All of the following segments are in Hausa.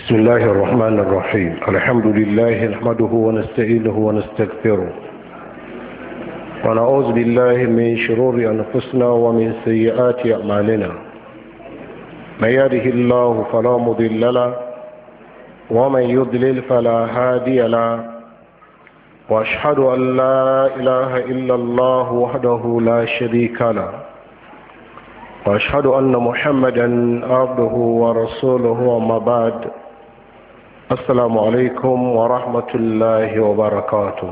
بسم الله الرحمن الرحيم الحمد لله نحمده ونستعينه ونستغفره ونعوذ بالله من شرور أنفسنا ومن سيئات أعمالنا من يهده الله فلا مضل له ومن يضلل فلا هادي له وأشهد أن لا إله إلا الله وحده لا شريك له وأشهد أن محمدا عبده ورسوله وما بعد السلام عليكم ورحمة الله وبركاته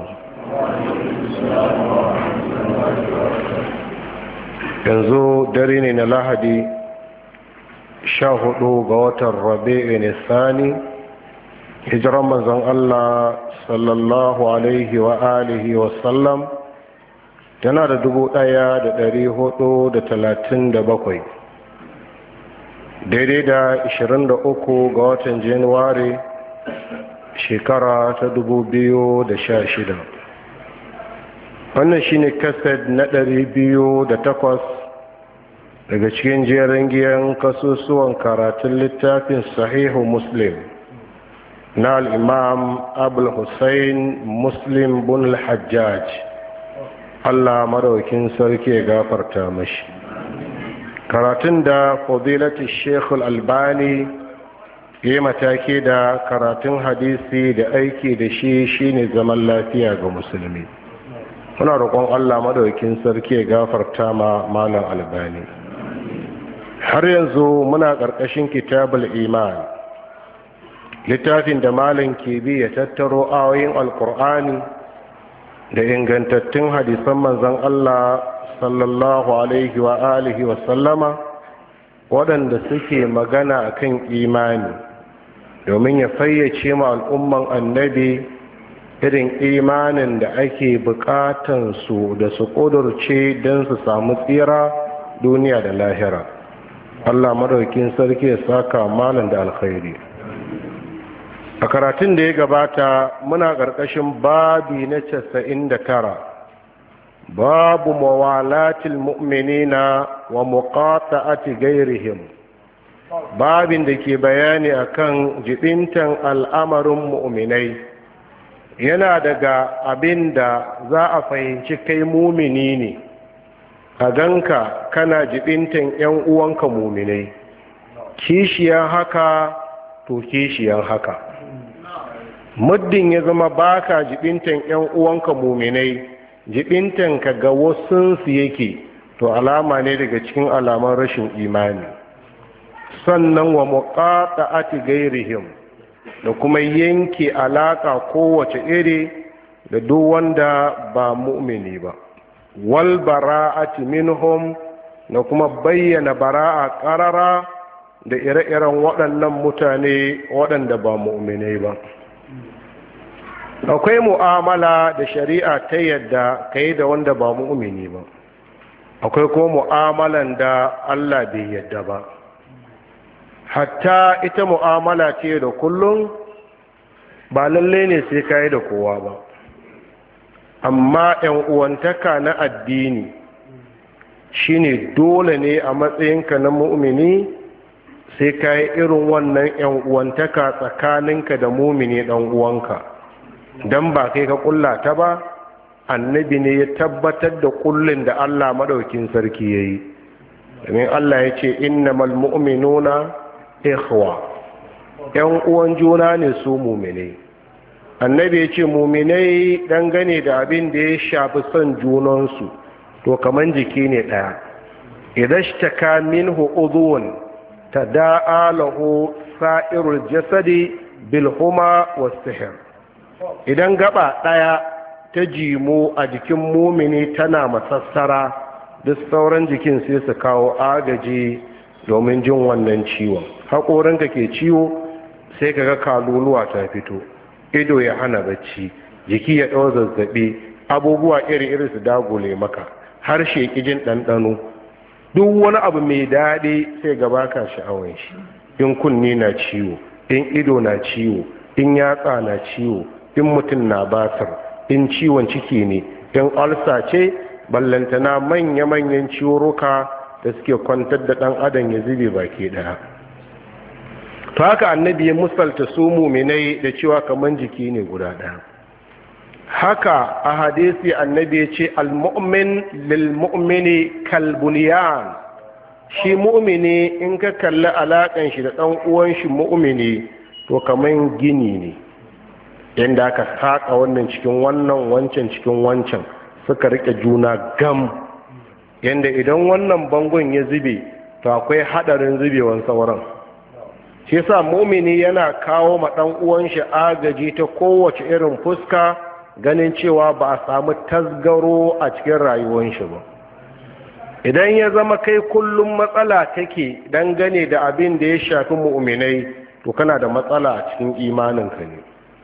yanzu dare ne na lahadi 14 ga watan rabi'in thani hijiran manzon Allah sallallahu alaihi wa alihi wa sallam tana da 1437 daidai da 23 ga watan januwari shekara ta 2016 wannan shine kased na 208 daga cikin jerin giyan kasusuwan karatun littafin sahihu muslim na al'imam abul hussein muslim bin al-hajjaj Allah madaukin sarki ya gafarta mashi karatun da fadilatu Sheikh Al-Albani ya mataki da karatun hadisi da aiki da shi shine zaman lafiya ga musulmi. Muna roƙon Allah madaukakin sarki ya gafarta ma malam Albani. Har yanzu muna ƙarƙashin kitabul iman, littafin da malam ke bi ya tattaro ayoyin alƙur'ani da ingantattun hadisan manzon Allah sallallahu alaihi wa alihi wa sallama waɗanda suke magana akan imani domin ya fayyace ma al'umman annabi irin imanin da ake bukatan su da su ƙudurce don su samu tsira duniya da lahira. Allah madaukin sarki ya saka malam da alkhairi. A karatun da ya gabata muna ƙarƙashin babi na 99 babu mawalatil mu'minina wa muqata'ati ghairihim, babin da ke bayani akan jibintan al'amarin mu'minai. Yana daga abin da za a fahimci kai mumini ne a ganka kana jibintan 'yan uwanka muminai, kishiyan haka to kishiyan haka. Muddin ya zama baka jibintan 'yan uwanka muminai, jibintan ka ga wasunsu yake, to alama ne daga cikin alaman rashin imani. Sannan wa muqata'ati ghairihim, da kuma yanke alaka kowace iri da duk wanda ba mu'mini ba. Wal bara'ati minhum, da kuma bayyana bara'a qarara da ire-iren waɗannan mutane waɗanda ba mu'minai ba. Akwai mu'amala da shari'a ta yadda ka yi da wanda ba mu'mini ba, akwai kuma mu'amalan da Allah bai yadda ba. Hatta ita mu'amala ce da kullum ba lalle ne sai ka yi da kowa ba, amma 'yan uwantaka na addini shine dole ne a matsayinka na mu'mini sai ka yi irin wannan 'yan uwantaka tsakaninka da mu'mini ɗan uwanka. Dan ba kai ka kulla ta ba, annabi ne ya tabbatar da kullin da Allah madaukin sarki yayi. Domin Allah ya ce innamal mu'minuna ikhwa, yan uwan juna ne su mu'minai. Annabi ya ce mu'minai dangane da abin da ya shafi son junansu to kaman jiki ne daya. Idashtaka minhu udhun tada'a lahu sa'irul jasadi bil huma was sihr. Idan gaba ɗaya ta jimo a jikin mumini tana masassara, duk sauran jikin sai su kawo agaji domin jin wannan ciwon. Haƙorinka ke ciwo sai ka ga kaluluwa ta fito, ido ya hana bacci, jiki ya ɗau zazzaɓi, abubuwa iri-iri su dagule maka, harshe ƙijin ɗanɗano, duk wani abu mai daɗi sai gaba ka sha'awar shi. In kunni na ciwo, in ido na ciwo, in yatsa na ciwo, in mutum na basir, in ciwon ciki ne, in ulcer ce, ballantana manya-manyan ciwuruka da suke kwantar da ɗan adam ya zube baki ɗaya. to haka annabi ya musalta su mu'minai da cewa kaman jiki ne guda ɗaya. Haka a hadisi annabi ya ce al-mu'min lil mu'mini kal bunyan, shi mu'mini in ka kalli alakan shi da ɗan uwan shi mu'mini to kaman gini ne, yanda aka saka wannan cikin wannan, wancan cikin wancan, suka rike juna gam, yanda idan wannan bangon ya zube to akwai hadarin zubewan sauran. Shi yasa mu'mini yana kawo ma ɗan uwan shi agaji ta kowace irin fuska, ganin cewa ba a samu tasgaro a cikin rayuwar shi ba. Idan ya zama kai kullum matsala take dangane da abin da ya shafi mu'minai, to kana da matsala a cikin imaninka ne.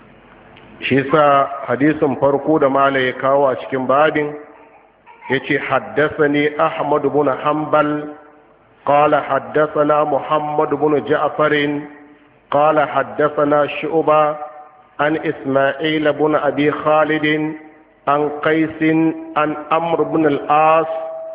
Shi yasa hadisin farko da mala ya kawo a cikin babin yace haddathani Ahmad ibn Hanbal qala haddathana Muhammad ibn Ja'far qala haddathana Shu'ba an Isma'il ibn Abi Khalid an Qais an Amr ibn al-As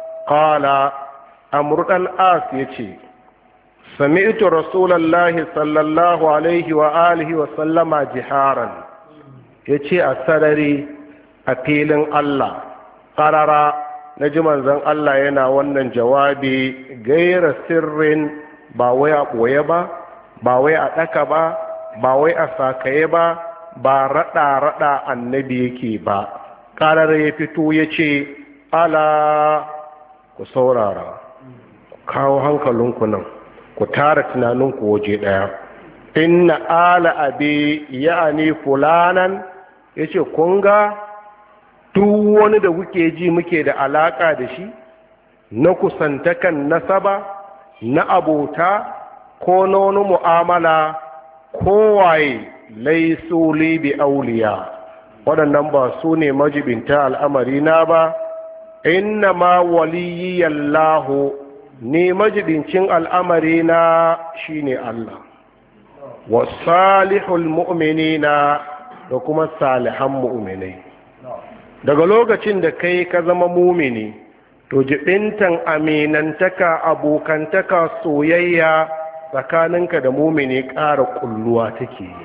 qala Amr ibn al-As yace sami'tu Rasulullahi sallallahu alaihi wa alihi wa sallama jiharan, yace a sarari a filin Allah qarara na ji manzon Allah yana wannan jawabi gaira sirrin, ba wai a ɓoye ba, ba wai a ɗaka ba, ba wai a sakaye ba, ba raɗa annabi yake ba. Ƙarar ya fito ya ce ala ku saurara, ku kawo hankalinku nan, ku tara tunaninku waje ɗaya. Inna ala abi ya'ani fulanan, ya ce kun ga duk wani da kuke ji muke da alaka da shi na kusantakan nasaba, na abota, ko na wani mu'amala, kowaye laisu li bi auliya, waɗannan ba su ne majibinta al'amari na ba. Inna ma waliyallahu, ne majibincin al'amari na shine Allah, wa salihul mu'minina, da kuma salihan mu'minai. Daga lokacin da kai ka zama mumini, to jibintan aminantaka, abokantaka, soyayya tsakaninka da mumini ƙara kulluwa take yi.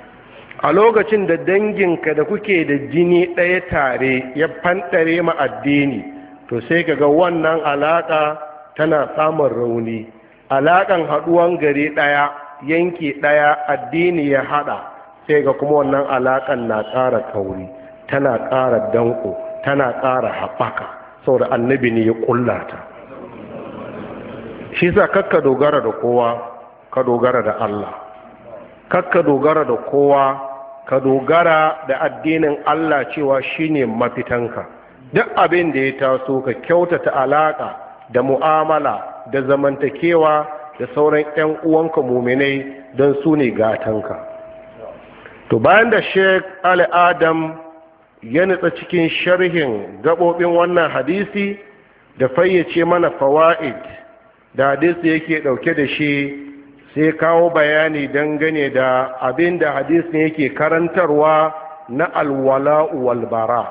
A lokacin da danginka da kuke da jini ɗaya tare ya fanɗare ma addini, to sai ka ga wannan alaƙa tana samun rauni. Alaƙan haɗuwan gari ɗaya, yanki ɗaya, addini ya haɗa, sai ga kuma wannan alaƙan na ƙara kauri, tana ƙara danko, tana ƙara haɓaka, saboda annabi ne ya ƙullata. Shi sa kakka dogara da kowa, ka dogara da Allah. Kakka dogara da kowa, ka dogara da addinin Allah cewa shine mafitanka. Duk abin da ya taso ka kyautata alaƙa da mu'amala da zamantakewa da sauran 'yan uwanka muminai, don su ne gatanka. To bayan da Sheikh Ali Adam ya nutsa cikin sharhin gaɓoɓin wannan hadisi da fayyace mana fawa'id da hadisi yake ɗauke da shi, sai kawo bayani dangane da abin da hadisin yake karantarwa na alwala'u walbara.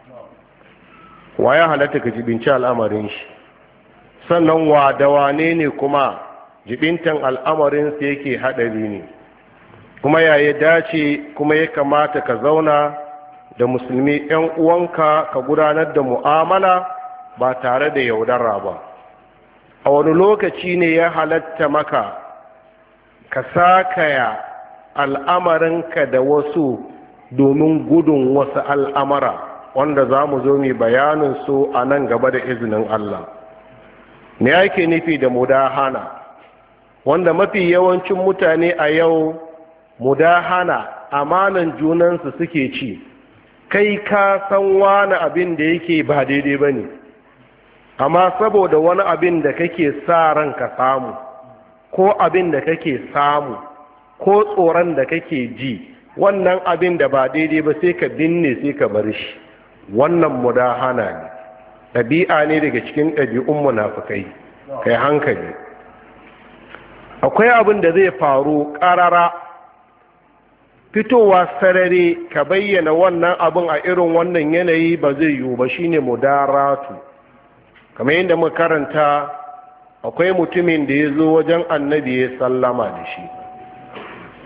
Wa ya halatta ka jibinci al'amarin shi, sannan wa da wane ne kuma jibintan al'amarinsa yake haɗari ne, kuma ya dace kuma ya kamata ka zauna da musulmi 'yan uwanka ka gudanar da mu'amala ba tare da yaudara ba. A wani lokaci ne ya halatta maka ka sakaya al'amarinka da wasu domin gudun wasu al'amara, wanda za mu zo mai bayanin su a nan gaba da izinin Allah. Me yake nufi da mudahana? Wanda mafi yawancin mutane a yau mudahana amanan junansu suke ci. Kai ka san wani abin da yake ba daidai ba ne, amma saboda wani abin da kake sa ran ka samu, ko abin da kake samu, ko tsoron da kake ji, wannan abin da ba daidai ba sai ka binne, sai ka bar shi. Wannan mudahana ne, ɗabi'a ne daga cikin ɗabi'un munafukai. Kai hankali, akwai abin da zai faru ƙarara, fitowa sarare ka bayyana wannan abin a irin wannan yanayi ba zai yiwu ba, shine mudaratu. Kamar yadda muka karanta, akwai mutumin da ya zo wajen annabi ya sallama da shi,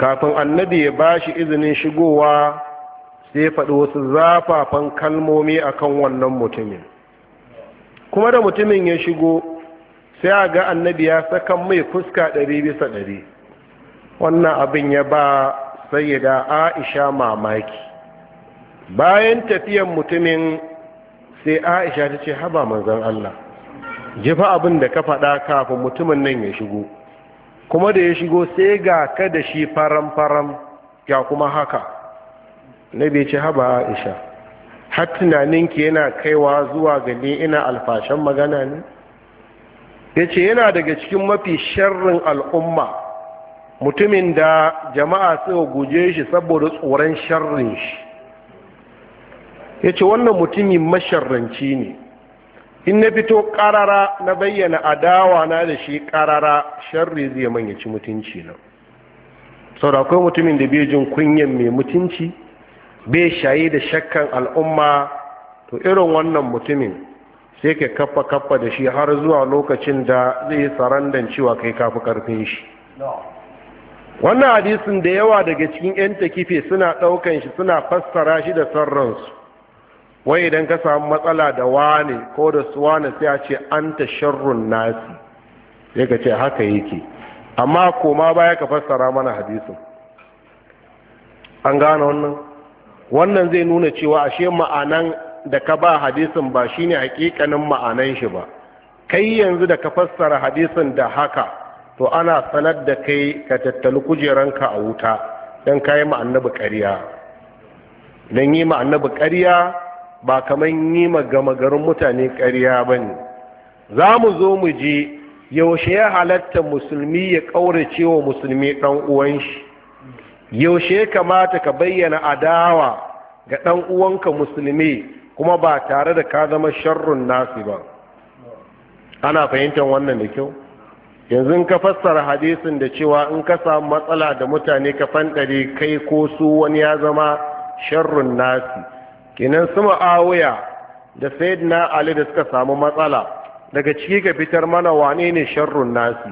kafin annabi ya bashi izinin shigowa sai faɗi wasu zafafan kalmomi akan wannan mutumin. Kuma da mutumin ya shigo sai a ga annabi ya saka mai fuska 100%. Wannan abin ya ba sayyida Aisha mamaki. Bayan tafiyan mutumin sai Aisha ta ce, haba manzon Allah, jifa abin da ka faɗa kafin mutumin nan ya shigo, kuma da ya shigo sai ga ka da shi faram-faram ya kuma haka. Nabi ce, haba Aisha, har tunaninki yana kaiwa zuwa gani ina alfashan magana ne? Ya ce yana daga cikin mafi sharrin al'umma mutumin da jama'a suka guje shi saboda tsoron sharrin shi. Ya ce wannan mutumin masharranci ne, in na fito ƙarara na bayyana adawa na da shi ƙarara, sharri zai manyaci mutunci na. Sau da akwai mutumin da bai jin kunyan mai mutunci, bai shayi da shakkan al'umma, to irin wannan mutumin sai ka kafa da shi har zuwa lokacin da zai yi sarandan cewa kai kafi karfin shi. Wannan hadisin da yawa daga cikin 'yan takife suna ɗaukan shi suna fassara shi da sarransu. Wai idan ka samu matsala da wane ko da su wane sai a ce an ta sharrun nasi, sai ka ce haka yake, amma koma baya ka fassara mana hadisin. An gane wannan zai nuna cewa ashe ma'anan da ka ba hadisin ba shine hakikanin ma'anan shi ba. Kai yanzu da ka fassara hadisin da haka, to ana sanar da kai ka tattali kujeranka a wuta don ka yi ma'annabi ƙarya. Don yi ma'annabi ƙarya ba kamar yi gama garin mutane ƙarya ba ne. Za mu zo mu je yaushe ya halatta musulmi ya ƙaurace wa musulmi ɗan uwan shi, yaushe ya kamata ka bayyana adawa ga ɗan uwanka musulmi kuma ba tare da ka zama sharrun nasi ba. Ana fahimtar wannan da kyau? Yanzu ka fassara hadisin da cewa in ka samu matsala da mutane ka fanɗare kai ko su wani ya zama sharrun nasi, kenan su Muawiya da Sayyidina Ali da suka samu matsala, daga ciki ka fitar mana wane ne sharrun nasi?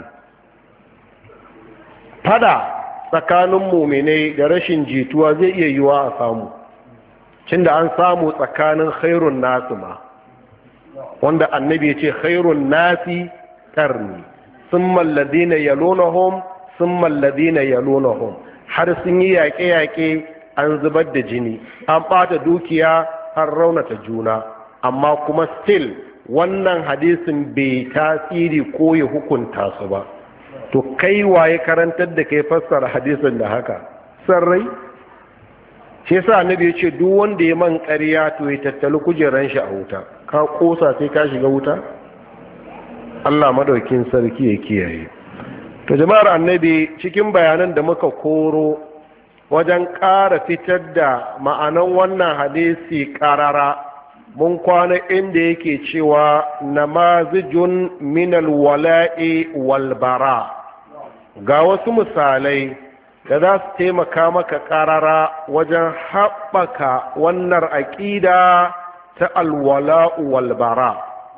Fada tsakanin muminai da rashin jituwa zai iya yiwa a samu, cinda an samu tsakanin khairun nasi ma, wanda annabi ya ce khairun nasi karni, summa alladhina yalunahum summa alladhina yalunahum, har sun yi yaƙe-yaƙe, an zubar da jini, an ɓata dukiya, an raunata juna, amma kuma still wannan hadisin bai tasiri ko ya hukunta su ba. To kai waye karantar da kai fassara hadisin da haka? Sarrai? Shi yasa annabi ya ce duk wanda ya man ƙarya to ya tattali kujeran shi a wuta. Ka kosa sai ka shiga wuta? Allah madaukin sarki ya kiyaye. To jama'ar annabi, cikin bayanan da muka koro wajen ƙara fitar da ma'anan wannan hadisi ƙarara, mun kwana inda yake cewa namazijun minal wala'i walbara. Ga wasu misalai da za su taimaka maka ƙarara wajen haɓaka wannan aƙida ta alwala'u walbara.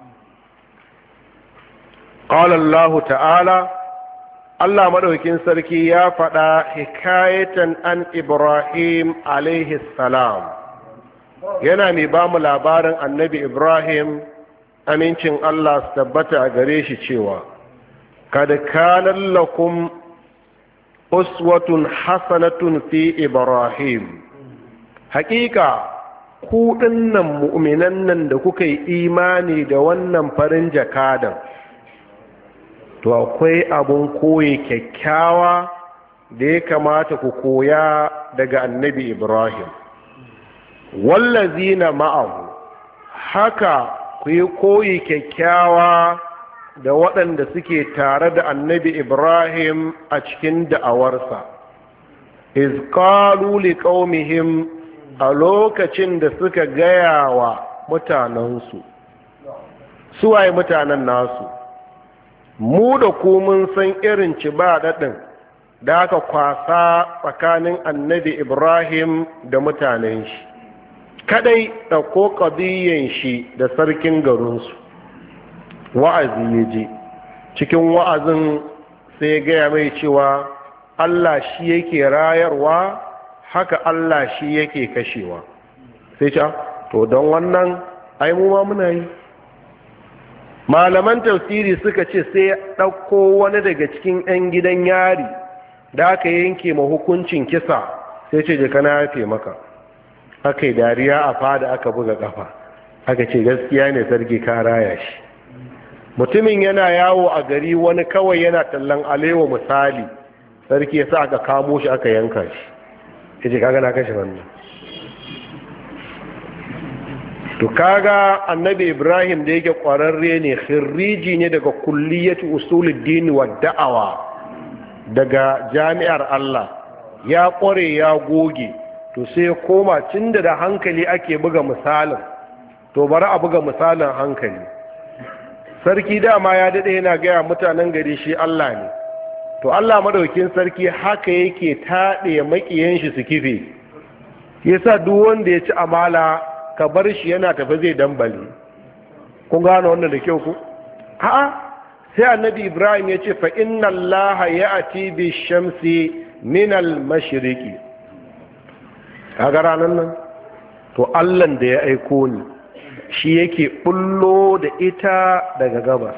Ƙala Allah ta'ala, Allah maɗaukin sarki ya faɗa hikayatan an Ibrahim alaihi salam, yana mai ba mu labarin annabi Ibrahim, amincin Allah su tabbata a gare shi cewa, kada kanan lakum uswatun hasanatun fi Ibrahim, hakika ku dinnan mu'minan nan da kuka yi imani da wannan farin jakadan, to akwai abun koyi kyakkyawa da ya kamata ku koya daga annabi Ibrahim. Wallazina ma'ahu, haka ku yi koyi kyakkyawa da waɗanda suke tare da annabi Ibrahim a cikin da'awarsa. Iz qalu liqaumihim, a lokacin da suka gaya wa mutanensu. Suwaye mutanen nasu? Mu da ku mun san irin ci ba daɗin da aka kwasa tsakanin annabi Ibrahim da mutanen shi, kadai ɗauko ƙadiyyan shi da sarkin garinsu. Wa'azi ya je, cikin wa'azin sai gaya mai cewa Allah shi yake rayarwa, haka Allah shi yake kashewa. Sai ce to don wannan ai mu ma muna yi. Malaman tafsiri suka ce sai ɗauko wani daga cikin 'yan gidan yari da aka yanke ma hukuncin kisa, sai ce je kana yafe maka. Aka yi dariya a fada, aka buga kafa, aka ce gaskiya ne sarki ka raya shi. Mutumin yana yawo a gari, wani kawai yana tallan alewa misali, sarki ya sa aka kamo shi aka yanka shi, ya ce kaga na kashe wannan. To kaga annabi Ibrahim da yake kwararre ne, khiriji ne daga kulliyatu usuluddin wa da'awa, daga jami'ar Allah, ya kware ya goge. To sai ya koma, tunda da hankali ake buga misalin, to bari a buga misalin hankali. Sarki dama ya dade yana gaya mutanen gari shi Allah ne. To Allah madaukin sarki haka yake taɗe makiyan shi su kife. Yasa duk wanda ya ci amala ka bar shi yana tafi zai dambale. Kun gano wannan da kyau ku? A'a, sai annabi Ibrahim ya ce fa inna Allah ya'ti bi shamsi min al-mashriqi. Kaga ranan nan to Allah da ya aiko ni shi yake bullo da ita daga gabas.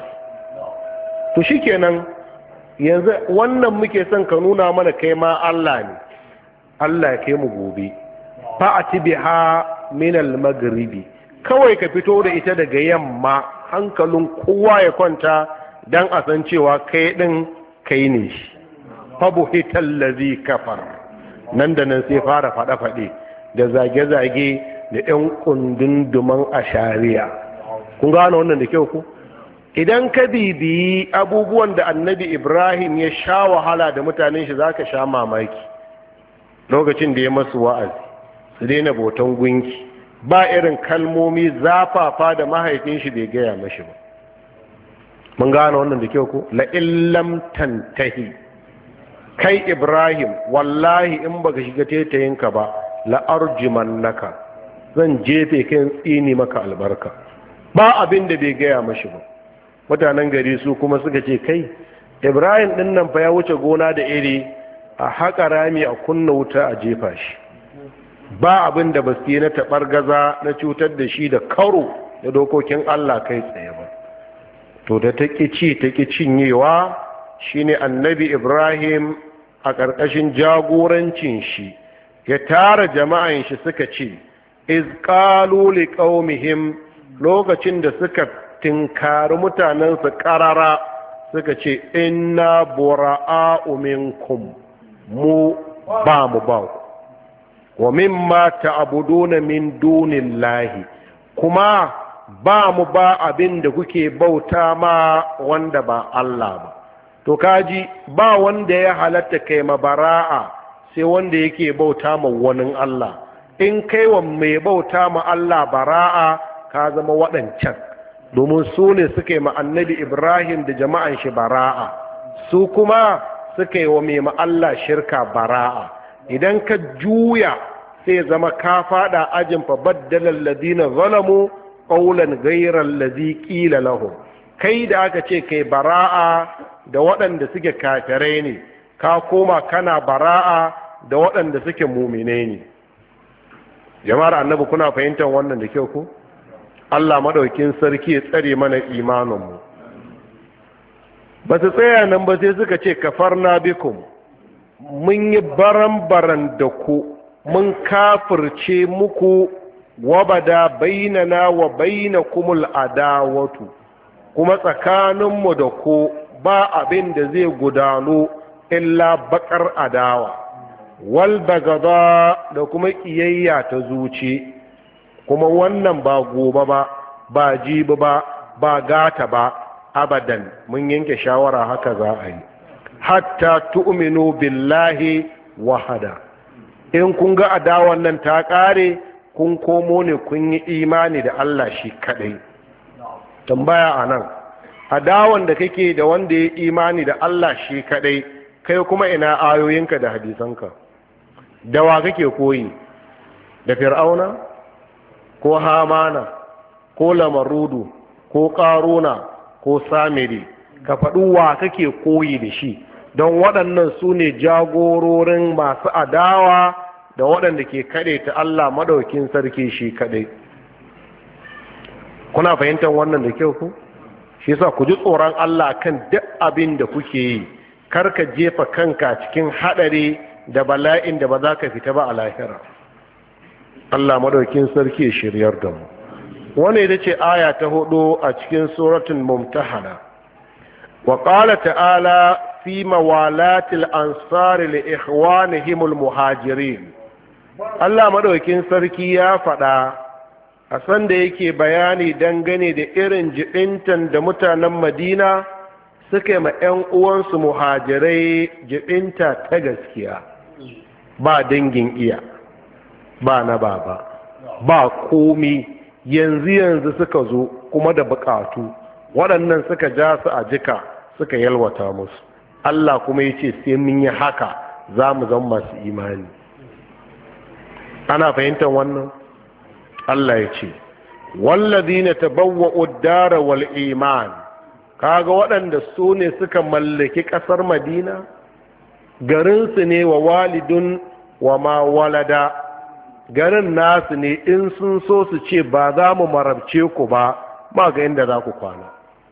To shikenan yanzu wannan muke son ka nuna mana kai ma Allah ne. Allah ya kai mu gobe. Fa'ati biha min al-maghribi. Kawai ka fito da ita daga yamma, hankalin kowa ya kwanta dan a san cewa kai din kai ne shi. Fa buhital ladhi kafar. Nan da nan sai fara fade-fade da zage-zage da ƴan kundunduman ashariya. Kun gano wannan da kyau ku? Idan ka bibiyi abubuwan da annabi Ibrahim ya sha wahala da mutanen shi, za ka sha mamaki. Lokacin da ya masu wa'azi su daina boton gunki, ba irin kalmomi zafafa da mahaifin shi bai gaya mashi ba. Mun gane wannan da kyau ko? La'illam tantahi, kai Ibrahim, wallahi in baka shiga tetayinka ba, la'arjiman naka, zan jefe kan tsini maka albarka. Ba abin da bai gaya mashi ba. Mutanen gari su kuma suka ce kai Ibrahim din nan fa ya wuce gona da iri, a haƙa rami a kunna wuta a jefa shi. Ba abin da basu yi na taɓargaza na cutar da shi da karo da dokokin Allah kai tsaye ba. To da ta ƙici ta ƙi cinyewa, shine annabi Ibrahim a ƙarƙashin jagorancin shi ya tara jama'an shi suka ce iz qalu liqaumihim, lokacin da suka tinkari mutanensu ƙarara suka ce inna bura'a'u minkum, mu ba mu ba ku, wa mimma ta'buduna min dunillahi, kuma ba mu ba abin da kuke bauta ma wanda ba Allah ba. To kaji, ba wanda ya halatta kai ma bara'a sai wanda yake bauta ma wani Allah. In kai wa mai bauta ma Allah bara'a, ka zama waɗancan, domin su ne suka yi ma annabi Ibrahim da jama'an shi bara'a, su kuma suka yi wa mai ma Allah shirka bara'a. Idan ka juya sai zama ka fada ajin fa baddalal ladina zalamu qawlan ghayra allazi qila lahum. Kai da aka ce kai bara'a da waɗanda suke kafirai ne, ka koma kana bara'a da waɗanda suke mu'mine ne. Jama'ar annabi, kuna fahimtar wannan da kyau ko? Allah madaukin sarki ya tsare mana imaninmu. Ba su tsaya nan ba sai suka ce kafarna bikum, mun yi baran-baran da ku, mun kafirce muku, wabada bainana wa bainakumul adawatu, kuma tsakaninmu da ku ba abin da zai gudano illa bakar adawa, wal bagada da kuma kiyayya ta zuci. Kuma wannan ba gobe ba, ba jibi ba, ba gata ba, abadan mun yanke shawara haka za a yi. Hatta tu'minu billahi wahada. In kun ga adawan nan ta ƙare, kun komo ne kun yi imani da Allah shi kaɗai. Tambaya a nan, adawan da kake da wanda ya imani da Allah shi kaɗai, kai kuma ina ayoyinka da hadisanka? Da wa kake koyi? Da Fir'auna? Ko Hamana, ko Lamarudu, ko Ƙaruna, ko Samiri? Ka faɗi wa kake koyi da shi, don waɗannan su ne jagororin masu adawa da waɗanda ke kaɗe ta Allah maɗaukin sarki shi kaɗai. Kuna fahimtar wannan da kyau ku? Shi yasa ku ji tsoron Allah kan duk abin da kuke yi, kar ka jefa kanka cikin haɗari da bala'in da ba za ka fita ba a lahira. Allah maɗaukin sarki shiryar da mu. Wannan ita ce aya ta 4 a cikin suratul Mumtahana. Wa qala ta'ala fi mawalatil ansari li ikhwanihimul muhajirin. Allah madaukin sarki ya faɗa a sanda yake bayani dangane da irin jibintan da mutanen Madina suka ma 'yan uwansu muhajirai jibinta ta gaskiya, ba dangin iya, ba na baba, ba komi, yanzu suka zo kuma da bukatu, waɗannan suka ja su a jika suka yalwata musu. Allah kuma ya ce sai mun yi haka za mu zama masu imani. Ana fahimtar wannan? Allah ya ce wallazina tabawwa'u ad-dara wal iman, kaga waɗanda su ne suka mallaki ƙasar Madina, garinsu ne wa walidun wa ma walada, garin nasu ne, in sun so su ce ba za mu marabce ku ba ga inda za ku kwana.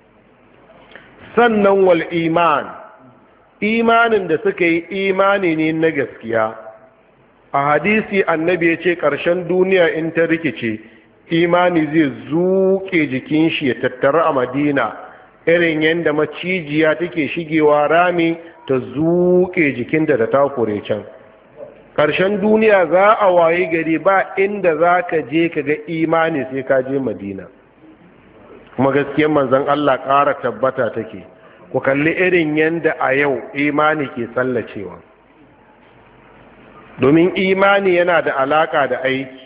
Sannan wal iman, imanin da suka yi imani ne na gaskiya. A hadisi annabi ya ce ƙarshen duniya in ta rikice, imani zai zuƙe jikin shi ya tattara a Madina, irin yadda macijiya take shigewa rami ta zuƙe jikinta da takure can. Ƙarshen duniya za a waye gari ba inda za ka je ka ga imani sai ka je Madina. Kuma gaskiyar manzon Allah ƙara tabbata take. Ku kalli irin yadda a yau imani ke tsallacewa. Domin imani yana da alaka da aiki.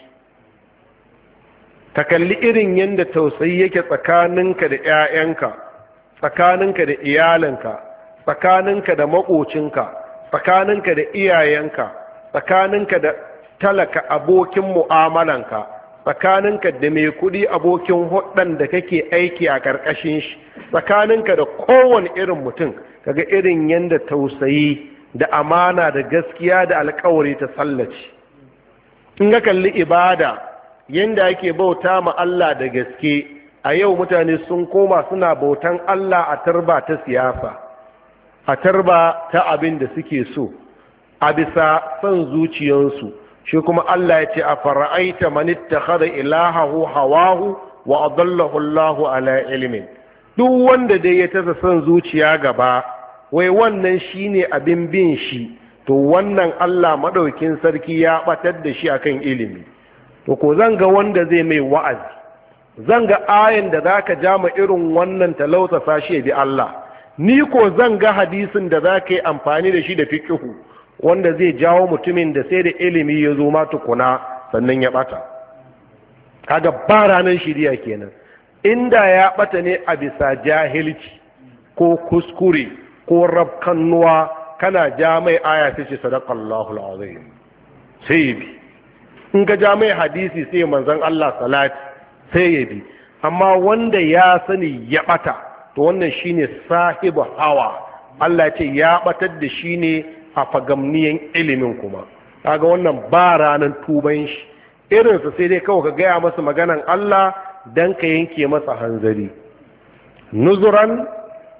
Ka kalli irin yadda tausayi yake tsakaninka da 'ya'yanka, tsakaninka da iyalinka, tsakaninka da maƙocinka, tsakaninka da iyayenka, tsakaninka da talaka abokin mu'amalanka, tsakaninka da mai kuɗi abokin hudun da kake aiki a ƙarƙashin shi, tsakaninka da kowane irin mutum, kaga irin yadda tausayi da amana da gaskiya da alkawari ta sallace. In ga kalli ibada yanda ake bauta ma Allah da gaske, a yau mutane sun koma suna bautan Allah a tarba ta siyasa, a tarba ta abin da suke so, a bisa son zuciyarsu. Shi kuma Allah ya ce a fara'aita man ittakhadha ilahahu hawahu wa adallahu Allahu ala ilmin. Duk wanda dai ya tasa son zuciya gaba, wai wannan shine abin bin shi, to wannan Allah madaukin sarki ya batar da shi akan ilimi. To ko zan ga wanda zai mai wa'azi, zan ga ayan da zaka ja ma irin wannan talauta sashi bi Allah, ni ko zan ga hadisin da zaka yi amfani da shi da fiqhu wanda zai jawo mutumin da sai da ilimi ya zo ma tukuna sannan ya bata. Kaga ba ranar shiriya kenan. Inda ya bata ne a bisa jahilci ko kuskure ko rabkannuwa, kana ja mai aya sai ce sadaqallahu alazim, sai bi. In ka ja mai hadisi sai manzon Allah salati sai ya bi. Amma wanda ya sani ya bata, to wannan shine sahibu hawa. Allah ya ce ya batar da shi ne a fagamniyan ilimin kuma. Kaga wannan ba ranar tuban shi, irinsa sai dai kawai ka gaya masa maganan Allah dan ka yanke masa hanzari. Nuzuran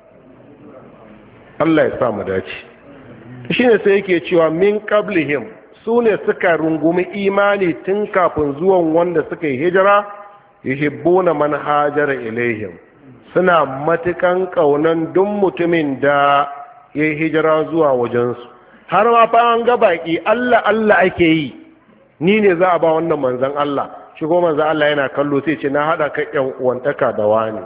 Allah ya sa mu dace. Shine sai yake cewa min qablihim, su ne suka rungumi imani tun kafin zuwan wanda suka yi hijira, yuhibbuna man hajara ilaihim, suna matukan kaunan duk mutumin da ya yi hijira zuwa wajensu. Har ma fa an ga baki Allah Allah ake yi, ni ne za a ba wannan manzon Allah, shi ko manzon Allah yana kallo sai ce na hada ka yan uwantaka da wani.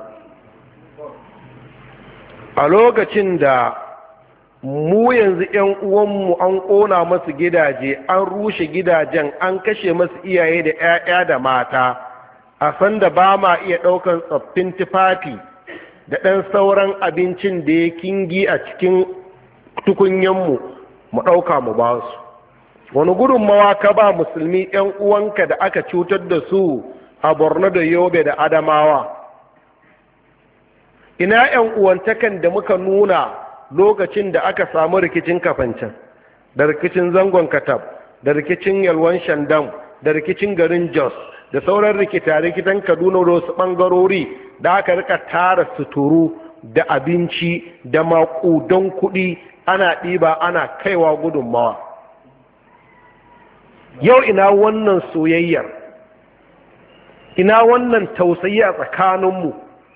A lokacin da mu yanzu ‘yan uwanmu an ƙona masu gidaje, an rushe gidajen, an kashe masu iyaye da ‘ya'ya da mata, a sanda ba ma iya ɗaukan tsoffin tufafi da ɗan sauran abincin da ya kingi a cikin tukunyenmu mu ɗauka mu ba su. Wani gudunmawa ka ba musulmi ‘yan uwanka da aka cutar da su a Borno da Yobe da Adamawa? Ina ‘yan uwantakan da muka nuna lokacin da aka samu rikicin kafancan da rikicin zangon katab da rikicin yalwan shandam da rikicin garin jos da sauran rikita-rikitan kaduna da wasu ɓangarori da aka rika tara suturu da abinci da maƙudan kuɗi ana ɗiba ana kaiwa gudunmawa. Yau ina wannan soyayyar, ina wannan tausayi a tsakaninmu.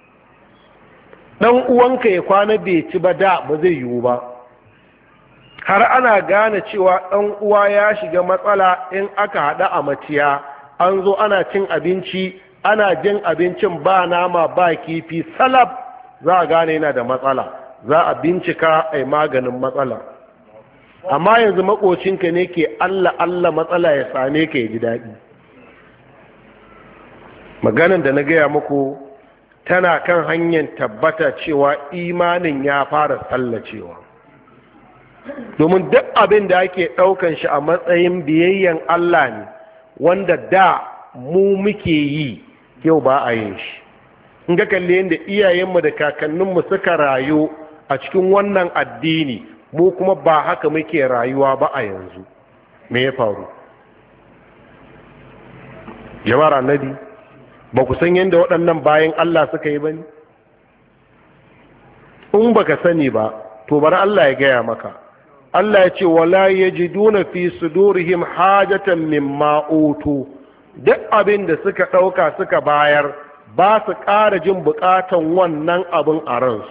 ɗan uwanka ya kwana bai ci ba da ba zai yiwu ba, har ana gane cewa ɗan uwa ya shiga matsala in aka haɗa a maciya an zo ana cin abinci ana jin abincin ba nama ba kifi salab, za a gane yana da matsala, za a bincika a maganin matsala. Amma yanzu makocinka ne ke Allah matsala ya same ka ya ji daɗi. Maganin da na gaya muku tana kan hanyar tabbata cewa imanin ya fara tsallacewa, domin duk abin da ake ɗaukan shi a matsayin biyayyen Allah ne wanda da mu muke yi yau ba a yin shi. In ga kalli yadda iyayenmu da kakanninmu suka rayu a cikin wannan addini, mu kuma ba haka muke rayuwa ba a yanzu. Me ya faru? Jama'ar annabi, ba ku san yadda waɗannan bayan Allah suka yi ba ne? In ba ka sani ba, to bari Allah ya gaya maka. Allah ya ce, wala ya ji duna fi sudurihim hajatan mimma utu, duk abin da suka ɗauka suka bayar ba su ƙara jin buƙatan wannan abin a ransu.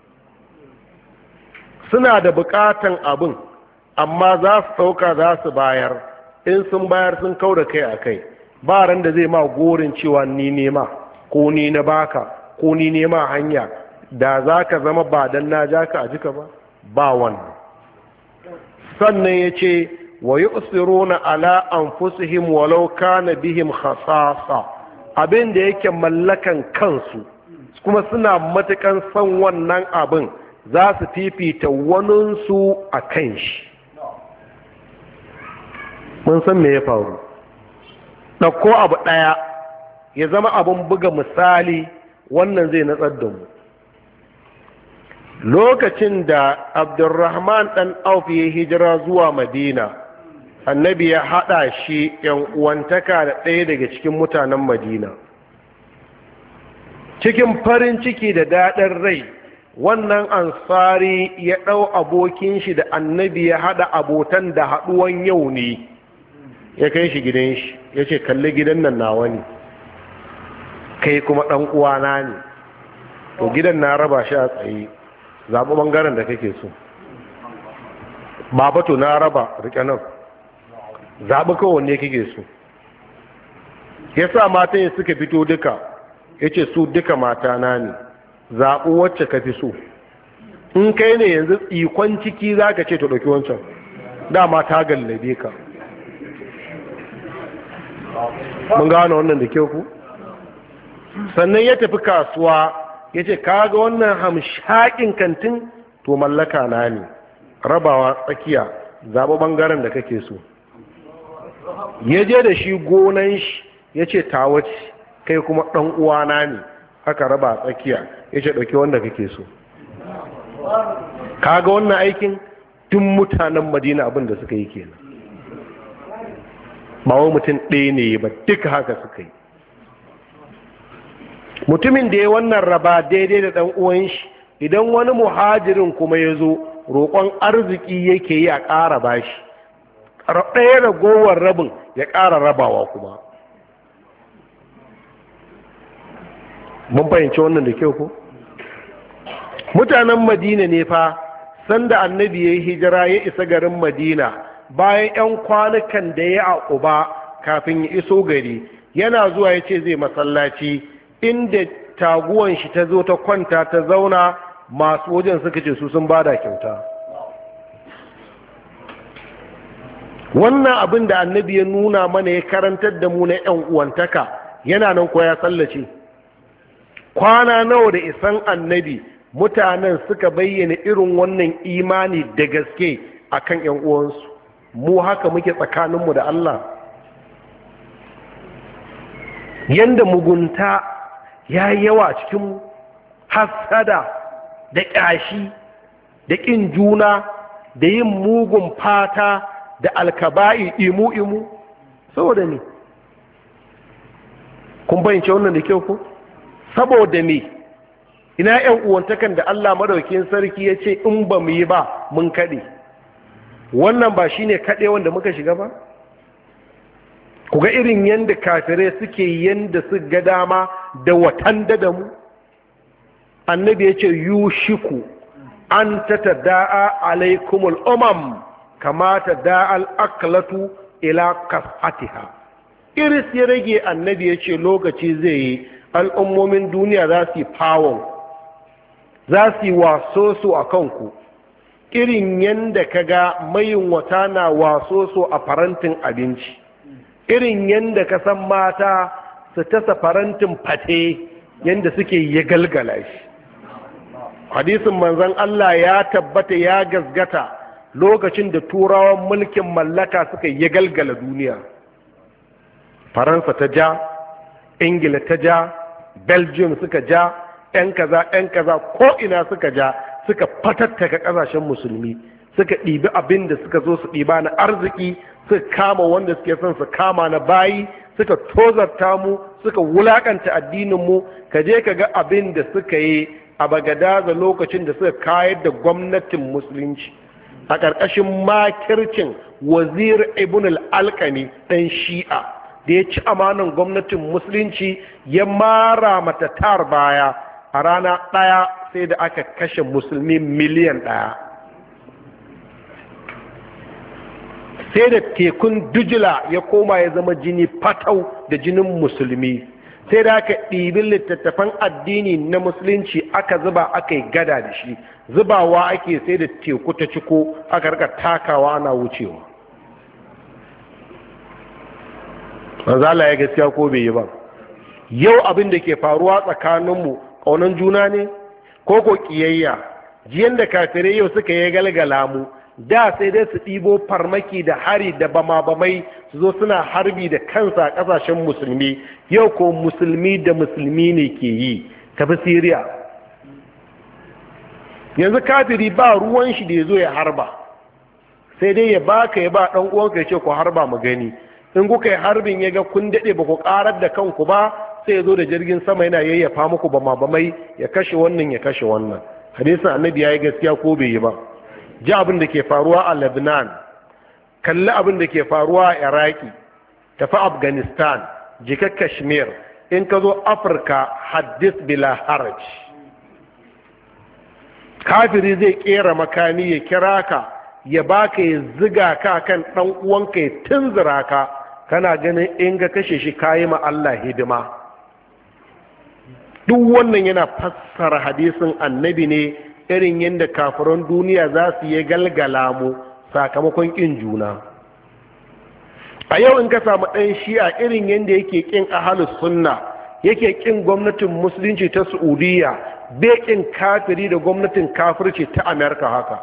Suna da buƙatan abin, amma za su ɗauka za su bayar, in sun bayar sun kau da kai a kai. Ba ran da zai ma gorin cewa ni nema ko ni na baka ko ni nema hanya, da za ka zama ba dan na ja ka a jika ba wannan. Sannan ya ce wa yusiruna ala anfusihim walau kana bihim khasasa, abin da yake mallakan kansu kuma suna matukan son wannan abin, za su fifita waninsu a kan shi. Mun san me ya faru. ɗauko abu ɗaya ya zama abin buga misali, wannan zai natsar da mu. Lokacin da Abdurrahman ɗan Auf ya hijira zuwa Madina, annabi ya haɗa shi ‘yan uwantaka da ɗaya daga cikin mutanen Madina. Cikin farin ciki da daɗin rai, wannan ansari ya ɗau abokin shi da annabi ya haɗa abotan da haɗuwan yau ne, ya kai shi gidan shi, ya ce kalli gidan nan nawa ne, kai kuma ɗan uwana ne, to gidan na raba shi a tsaye, zaɓi ɓangaren da kake so. Baba to na raba riƙe nan, zaɓi kowanne kake so. Ya sa matan suka fito duka, ya ce su duka matana ne, zaɓi wacce ka fi so. In kai ne yanzu ikon ciki za ka ce to ɗauki wancan, dama ta gallabe ka. Mun gano wannan da kyau ku? Sannan ya tafi kasuwa, ya ce kaga wannan hamshakin kantin to mallaka na ne, rabawa tsakiya, zaɓi ɓangaren da kake so. Ya je da shi gonan shi, ya ce tawaci, kai kuma ɗan uwana ne, aka raba tsakiya, ya ce ɗauki wanda kake so. Kaga wannan aikin tun mutanen Madina abin da suka yi kenan, ba wai mutum ɗaya ne ba, duka haka suka yi. Mutumin da ya wannan raba daidai da ɗan uwan shi, idan wani muhajirin kuma ya zo roƙon arziki yake yi a ƙara bashi, ɗaya ragowar rabin ya ƙara rabawa kuma. Mun fahimci wannan da kyau ko? Mutanen Madina ne fa, sanda annabi ya yi hijira ya isa garin Madina, bayan 'yan kwanukan da ya a Quba kafin ya iso gari, yana zuwa ya ce zai masallaci, inda taguwan shi ta zo ta kwanta ta zauna, masu wajen suka ce su sun bada kyauta. Wannan abin da annabi ya nuna mana ya karantar da mu na 'yan uwantaka yana nan ko ya sallace. Kwana nawa da isan annabi mutanen suka bayyana irin wannan imani da gaske akan 'yan uwansu. Mu haka muke tsakaninmu da Allah. Yanda mugunta ya yi yawa cikin hasada da ƙyashi da ƙin juna da yin mugun fata da alkaba'i imu saboda ne kun bayyance wannan da kyau ko saboda me ina ƴan uwantakan da Allah madaukakin sarki ya ce in ba mu yi ba mun kaɗe wannan ba shine kaɗe wanda muka shiga ba ku ga irin yanda kafirai suke yanda su ga dama da watan da mu annabi ya ce yushiku an tatada'a alaikumul umam kama tada'al aklatu ila kas'atiha iris ya rage annabi ya ce lokaci zai yi al'ummomin duniya za su yi fawon za su yi wasoso a kanku irin yanda ka ga mayin wata na wasoso a farantin abinci irin yanda ka san mata su tasa farantin fate yanda suke ya galgala shi hadisin manzon Allah ya tabbata ya gasgata lokacin da turawan mulkin mallaka suka ya galgala duniya faransa ta ja ingila ta ja belgium suka ja yan kaza ko ina suka ja suka fatattaka kasashen musulmi suka ɗibi abin da suka zo su ɗiba na arziki suka kama wanda suke son su kama na bayi suka tozarta mu suka wulakanta addinin mu ka je ka ga abin da suka yi a bagadaza lokacin da suka kayar da gwamnatin musulunci a ƙarƙashin makircin wazir ibn al-alqami ɗan shi'a da ya ci amanan gwamnatin musulunci ya mara mata tar baya a rana ɗaya sai da aka kashe musulmi miliyan 1 sai da tekun dujila ya koma ya zama jini fatau da jinin musulmi sai da aka ɗibin littattafan addini na musulunci aka zuba aka yi gada da shi zubawa ake sai da teku ta ciko aka rika takawa ana wucewa manzala ya gaskiya ko bai yi ba yau abin da ke faruwa tsakaninmu ƙaunar juna ne ko ko ƙiyayya jiyan da kafirai yau suka yi galgala mu da sai dai su ɗibo farmaki da hari da bama-bamai su zo suna harbi da kansa a ƙasashen musulmi yau ko musulmi da musulmi ne ke yi tafi siriya yanzu kafiri ba ruwan shi da ya zo ya harba sai dai ya baka ya ba ɗan uwanka ya ce ku harba mu gani in kuka yi harbin ya ga kun daɗe ba ku ƙarar da kanku ba sai ya zo da jirgin sama yana yayyafa muku bama-bamai ya kashe wannan ya kashe wannan hadisin annabi ya yi gaskiya ko bai yi ba ji abin da ke faruwa a lebanon kalli abin da ke faruwa a iraki tafi afghanistan jika kashmir in ka zo afirka haddis bila haraj kafiri zai kera makami ya kira ka ya baka ya ziga ka kan dan uwanka ya tunzura ka kana ganin in ga kashe shi kayi ma Allah hidima duk wannan yana fassara hadisin annabi ne irin yadda kafiran duniya za su yi galgala mu sakamakon ƙin juna a yau in ka samu ɗan shi'a irin yadda yake ƙin ahalus sunna yake ƙin gwamnatin musulunci ta saudiya bai ƙin kafiri da gwamnatin kafirci ta amerika haka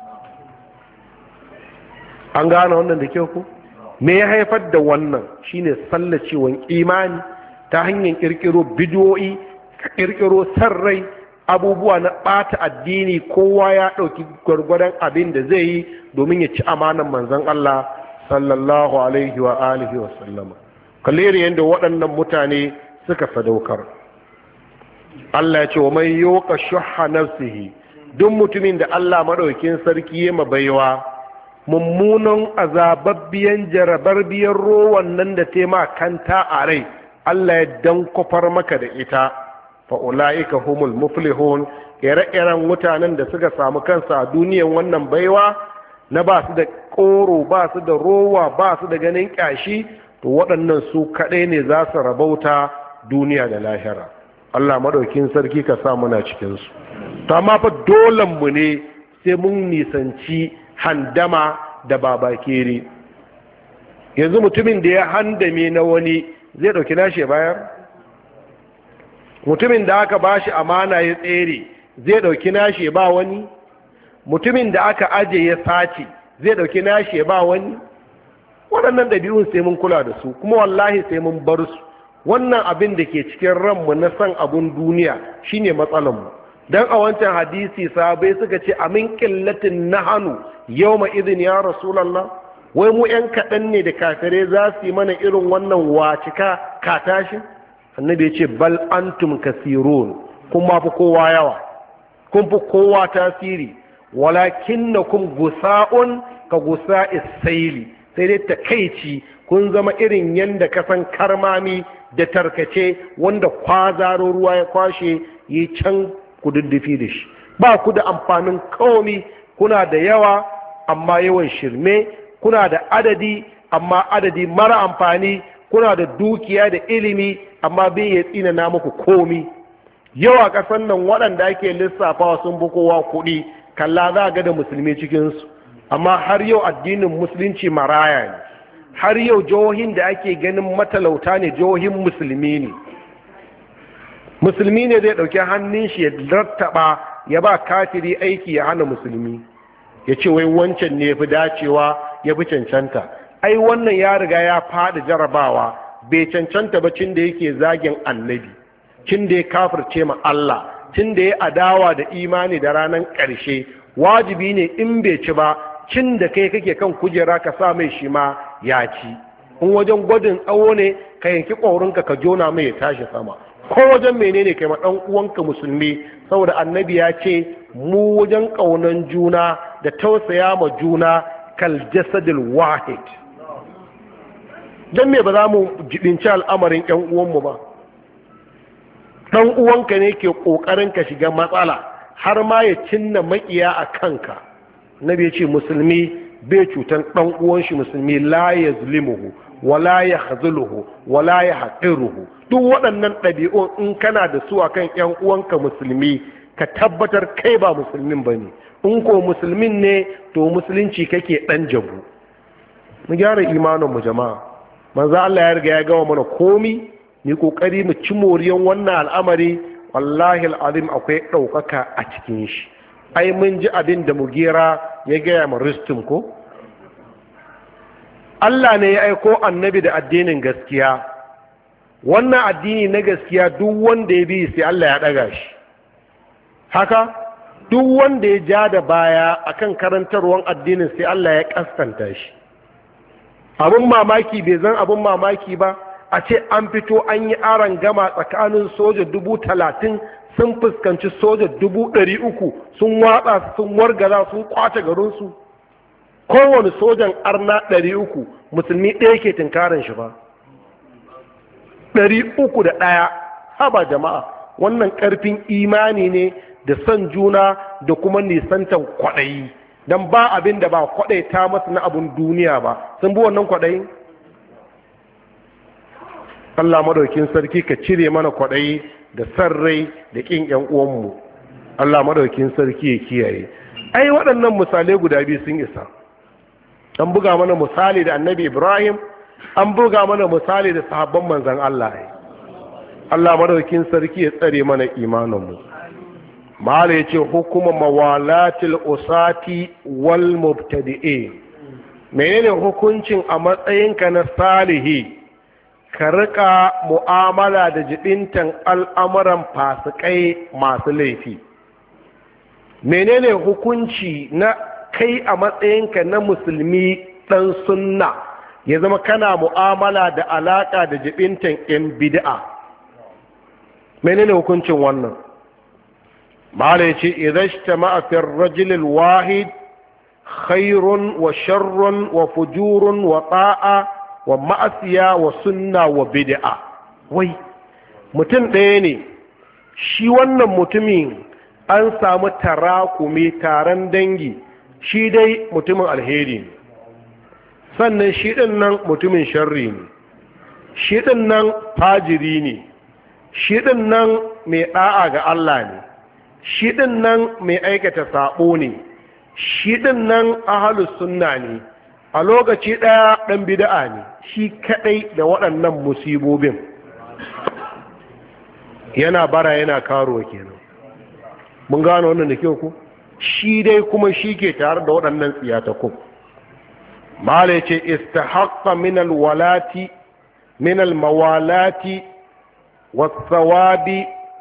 an gane wannan da kyau ku me ya haifar da wannan shine sallacewan imani ta hanyar ƙirƙiro bidiyoyi ƙirƙiro sarrai abubuwa na ɓata addini kowa ya ɗauki gwargwadon abin da zai yi domin ya ci amanan manzon Allah sallallahu alaihi wa alihi wa sallama kalleri yadda waɗannan mutane suka sadaukar Allah ya ce wa mai yoka shuhha nafsihi duk mutumin da Allah madaukakin sarki ya mabaiwa mummunan azababbiyan jarabarbiyar rowan nan da tema kanta a rai Allah ya dan kofar maka da ita fa'ula'ika humul muflihun ire-iren mutanen da suka samu kansa a duniyan wannan baiwa na ba su da ƙoro ba su da rowa ba su da ganin ƙyashi to waɗannan su kaɗai ne za su rabauta duniya da lahira Allah maɗaukin sarki ka sa muna cikinsu ta ma fa dolenmu ne sai mun nisanci handama da babakere yanzu mutumin da ya handame na wani zai ɗauki nashi bayar mutumin da aka ba shi amana ya tsere zai ɗauki nashi ba wani mutumin da aka aje ya sace zai ɗauki nashi ba wani waɗannan ɗabi'un sai mun kula da su kuma wallahi sai mun bar su wannan abin da ke cikin ranmu na san abun duniya shine matsalanmu dan a wancan hadisi sahabbai suka ce amin qillatin nahanu yawma idin ya rasulullah, wai mu yan kaɗan ne da kafirai za su yi mana irin wannan wacika ka tashi? Annabi ya ce bal antum kasirun, kun ma fi kowa yawa, kun fi kowa tasiri, walakinnakum gusa'un ka gusa'is saili, sai dai takeici kun zama irin yanda kasan karmami da tarkace wanda kwazaro ruwa ya kwashe yi can kududdufi da shi. Ba ku da amfanin komi, kuna da yawa amma yawan shirme, kuna da adadi amma adadi mara amfani, kuna da dukiya da ilimi amma bai ya tsina na muku komi. Yawa kasan nan waɗanda ake lissafawa sun fi kowa kuɗi, kalla za ga da musulmi cikinsu, amma har yau addinin musulunci maraya ne. Har yau jihohin da ake ganin matalauta ne jihohin musulmi ne. Musulmi ne zai ɗauki hannun shi ya rattaba ya ba kafiri aiki ya hana musulmi, ya ce wai wancan ne ya fi dacewa ya fi cancanta. Ai wannan ya riga ya faɗi jarabawa, bai cancanta ba cin da yake zagin annabi, cin da ya kafirce ma Allah, cin da ya adawa da imani da ranar ƙarshe. Wajibi ne in bai ci ba, cin da kai kake kan kujera ka sa mai shi ma ya ci. In wajen gwadin tsawo ne ka yanki ƙwaurinka ka jona mai ya tashi sama, ko wajen menene kai ma ɗan uwanka musulmi, saboda annabi ya ce mu wajen ƙaunan juna da tausaya ma juna kal jasadil wahid. Dan me ba za mu jibinci al'amarin ƴan uwanmu ba? Ɗan uwanka ne ke ƙoƙarin ka shiga matsala har ma ya cinna maƙiya a kanka. Nabi ya ce musulmi bai cutan ɗan uwan shi musulmi, la yazlimuhu wala yahzuluhu wala yahqiruhu. Duk waɗannan ɗabi'un in kana da su akan ƴan uwanka musulmi, ka tabbatar kai ba musulmin bane. In ko musulmin ne to musulunci kake ɗan jabu. Mu gyara imanin mu jama'a. Manzo Allah ya riga ya gawa mana komi, ni kokari mu ci moriyan wannan al'amari. Wallahi al'azim akwai ɗaukaka a cikin shi. Ai mun ji abin da Mugera ya gaya ma Rustum ko? Allah ne ya aiko annabi da addinin gaskiya. Wannan addini na gaskiya duk wanda ya bi sai Allah ya ɗaga shi. Haka duk wanda ya ja da baya akan karantarwan addinin sai Allah ya kaskanta shi. Abin mamaki bai zan abin mamaki ba, a ce an fito an yi aron gama tsakanin soja 30,000 sun fuskanci soja 300,000 sun watsa sun wargaza sun kwace garinsu. Kowane sojan arna 300 musulmi ɗaya ke tunkarin shi ba. 301. Haba jama'a, wannan ƙarfin imani ne da son juna da kuma nisantan kwaɗayi. Don ba abin da ba kwaɗai ta masu na abin duniya ba, sun bi wannan kwaɗayi? Allah madaukin sarki ka cire mana kwaɗayi da san rai da ƙin ƴan uwanmu. Allah madaukin sarki ya kiyaye. Ai waɗannan misalai guda biyu sun isa. An buga mana misali da annabi Ibrahim, an buga mana misali da sahabban manzan Allah. Allah madaukin sarki ya tsare mana imaninmu. Mala ya ce hukuma mawalatil usati wal mubtadi'in. Menene hukuncin a matsayinka na salihi ka rika mu'amala da jibintan al'amuran fasikai masu laifi? Menene hukunci na kai a matsayinka na musulmi dan sunna ya zama kana mu'amala da alaka da jibintan yan bid'a? Menene hukuncin wannan? Mala yace idan ijtama'a fi ar-rajul al-wahid khairun wa sharrun wa fujurun wa ta'a wa ma'asiya wa sunna wa bid'a. Wai mutum ɗaya ne, shi wannan mutumin an samu tarakumi taron dangi, shi dai mutumin alheri ne, sannan shi ɗin nan mutumin sharri ne, shi ɗin nan fajiri ne, shi ɗin nan mai ɗa'a ga Allah ne, shi ɗin nan mai aikata saɓo ne, shi ɗin nan ahalus sunna ne, a lokaci ɗaya ɗan bida'a ne, shi kaɗai da waɗannan musibobin. Yana bara yana karuwa kenan. Mun gano wannan da kyau ku? Shi dai kuma shi ke tare da waɗannan tsiyatakun. Mala ce istahaqqa min alwalati min almawalati wasawabi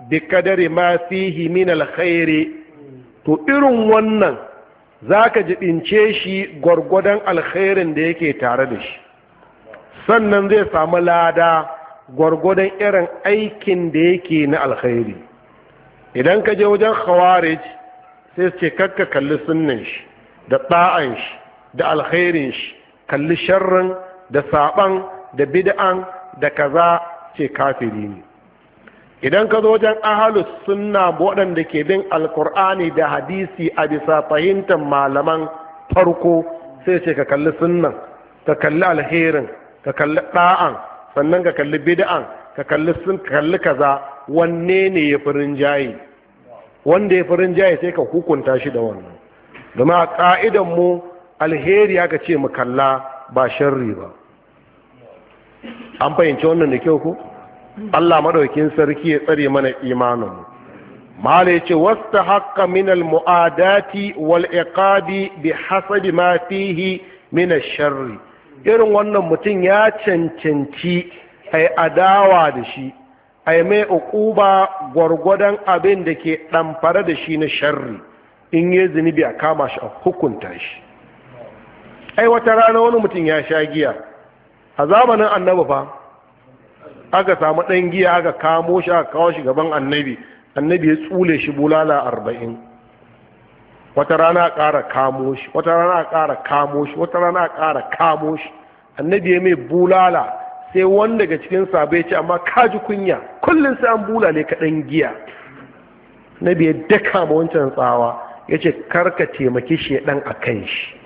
bi kadari ma fihi min alkhairi, to irin wannan zaka jibince shi gwargwadon alkhairin da yake tare da shi, sannan zai samu lada gwargwadon irin aikin da yake na alkhairi. Idan ka je wajen khawarij sai ce kakka kalli sunnan shi da ɗa'an shi da alkhairin shi, kalli sharrin da saban da bid'an da kaza, ce kafiri ne. Idan ka zo wajen ahalus sunna waɗanda ke bin alkur'ani da hadisi a bisa fahimtar malaman farko sai ce ka kalli sunnan, ka kalli alherin, ka kalli ɗa'an, sannan ka kalli bid'an, ka kalli kaza, wanne ne ya fi rinjaye? Wanda ya fi rinjaye sai ka hukunta shi da wannan. Domin a ƙa'idan mu alheri aka ce mu kalla ba sharri ba. An fahimci wannan da kyau ko? Allah madaukin sarki ya tsare mana imaninmu. Mala ya ce wasta haqqa min al-mu'adati wal iqabi bi hasabi ma fihi min ash-sharri. Irin wannan mutum ya cancanci ai adawa da shi, ai mai uquba gwargwadon abin da ke ɗamfare da shi na sharri. In yi zunubi a kama shi a hukunta shi. Ai wata rana wani mutum ya sha giya a zamanin annabi fa, aka samu ɗan giya aka kamo shi aka kawo shi gaban annabi, annabi ya tsule shi bulala 40. Wata rana a ƙara kamo shi, wata rana a ƙara kamo shi, wata rana a ƙara kamo shi, annabi ya mai bulala. Sai wanda daga cikin sabai ce amma kaji kunya, kullum sai an bulale ka ɗan giya. Annabi ya daka ma wancan tsawa, ya ce karka taimaki shedan a kan shi.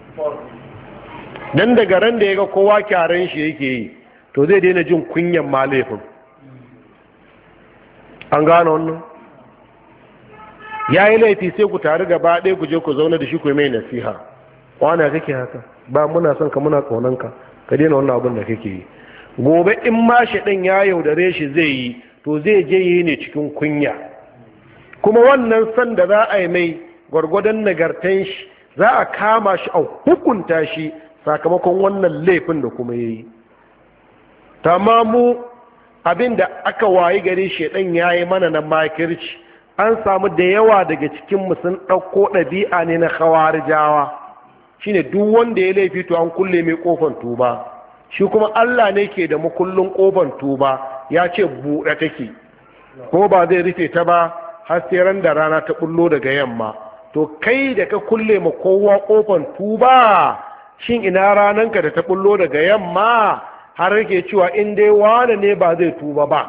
Dan daga ran da ya ga kowa kyaren shi yake yi, to zai daina jin kunyan ma laifin. An gano wannan? Ya yi laifi sai ku tare gaba ɗaya ku je ku zauna da shi ku mai nasiha. Wana kake haka? Ba muna son ka muna ƙaunanka, ka daina wannan abin da kake yi. Gobe in ma shaɗan ya yaudare shi zai yi, to zai je yi ne cikin kunya. Kuma wannan san da za a yi mai gwargwadon nagartan shi, za a kama shi a hukunta shi sakamakon wannan laifin da kuma ya yi. Tamamu abin da aka wayi gari shedan ya yi mana na makirci, an samu da yawa daga cikinmu sun ɗauko ɗabi'a ne na khawarijawa. Shi ne duk wanda ya laifi to an kulle mai ƙofan tuba, shi kuma Allah ne ke da makullin ƙofan tuba, ya ce buɗe take ko ba zai rufe ta ba har sai ran da rana ta bullo daga yamma. To kai da ka kulle ma kowa ƙofan tuba, shin ina rananka da ta bullo daga yamma har yake cewa in dai wane ne ba zai tuba ba?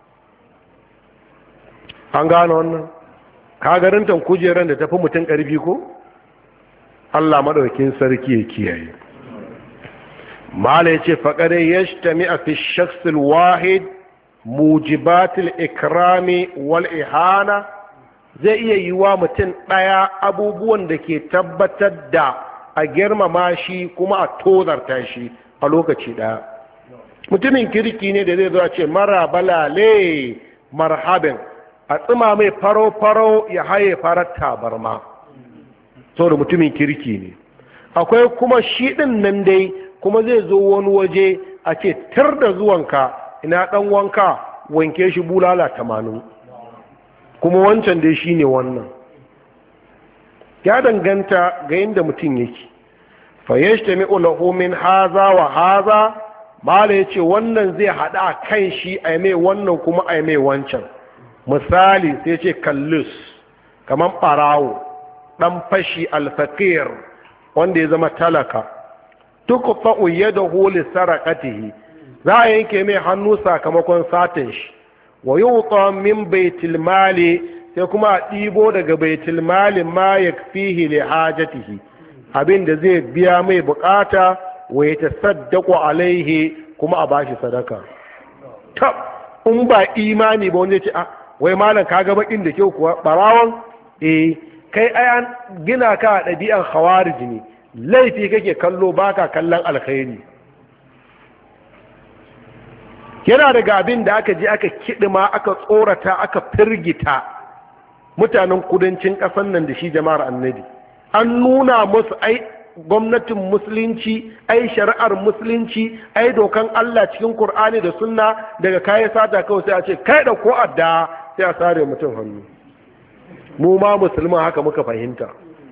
An gano wannan? Ka garintan kujeran da tafi mutum ƙarfi ko? Allah maɗaukin sarki ya kiyaye. Mala ya ce faƙare ya shtami a fi shaksil wahid mujibatul ikrami wal ihana. Zai iya yi wa mutum ɗaya abubuwan da ke tabbatar da a girmama shi kuma a tozarta shi a lokaci ɗaya. Mutumin kirki ne da zai zo a ce mara balale marhabin, a tsima mai faro-faro ya haye farar tabarma, saboda mutumin kirki ne. Akwai kuma shi ɗin nan dai kuma zai zo wani waje a ce tar da zuwanka, ina ɗan wanka, wanke shi bulala 80, kuma wancan dai shi ne wannan. Ya danganta ga yadda mutum yake. Fayyashta mi'ulahu min haza wa haza, Mala ya ce wannan zai haɗa a kan shi a mai wannan kuma a mai wancan. Misali sai ce kallus, kamar ɓarawo, ɗan fashi alfakir wanda ya zama talaka. Tuku fa'uyya da holi sarakatihi, za a yanke mai hannu sakamakon satin shi. Wa yi min baitul mali, sai kuma a ɗibo daga baitul mali ma ya fihi li hajatihi, abin da zai biya mai bukata wa ya tasaddaku alaihi kuma a bashi sadaka. Tab, in ba imani ba wanda ya ce, wai malam ka ga bakin da kyau kuwa barawon? Kai ayan gina ka a ɗabi'an khawarij ne, laifi kake kallo baka kallon alkhairi. Yana daga abin da aka je aka kiɗima aka tsorata aka firgita mutanen kudancin ƙasar nan da shi jama'ar annabi. An nuna musu ai gwamnatin musulunci, ai shari'ar musulunci, ai dokan Allah cikin Kur'ani da sunna, daga kayan sata kawai sai a ce kai da ko adda sai a sare mutum hannu. Mu ma musulman haka muka fahimta.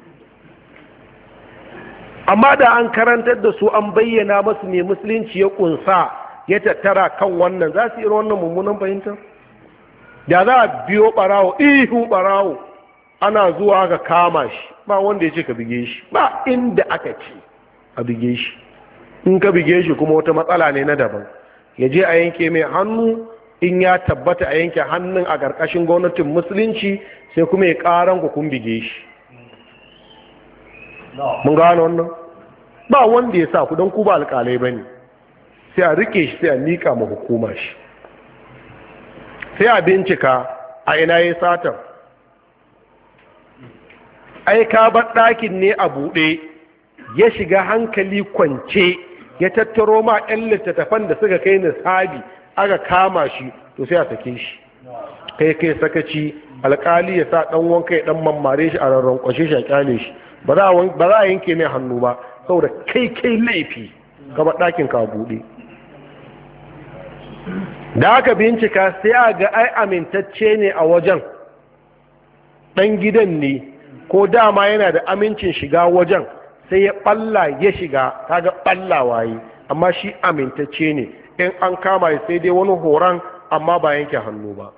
Amma da an karantar da su an bayyana masu ne musulunci ya kunsa ya tattara kan wannan, za su yi wannan mummunan fahimtar? Da za a biyo barawo, ihu barawo, ana zuwa ga kama shi, ba wanda ya ce ka bige shi, ba inda aka ce a bige shi. In ka bige shi kuma wata matsala ne na daban, ya je a yanke mai hannu, in ya tabbata a yanke hannun a ƙarƙashin gwamnatin musulunci, sai kuma ya ƙaran ku kun bige shi. Mun gano wannan? Ba wanda ya sa ku don ku ba alƙalai ba ne, sai a rike shi sai a miƙa ma hukuma shi, sai a bincika a ina ya satar. Ai ka bar ɗakin ne a buɗe, ya shiga hankali kwance, ya tattaro ma 'yan littattafan da suka kai nisabi aka kama shi, to sai a sake shi. Kai sakaci, alƙali ya sa ɗan wanka ya ɗan mammare shi a rarrankwashe shi a ƙyale shi, ba za a yanke mai hannu ba, saboda kai laifi ka bar ɗakin ka buɗe. Da aka bincika sai a ga ai amintacce ne a wajen, ɗan gidan ne, ko dama yana da amincin shiga wajen, sai ya ɓalla ya shiga, kaga ɓallawa yi, amma shi amintacce ne, in an kama sai dai wani horon, amma ba yanke hannu ba.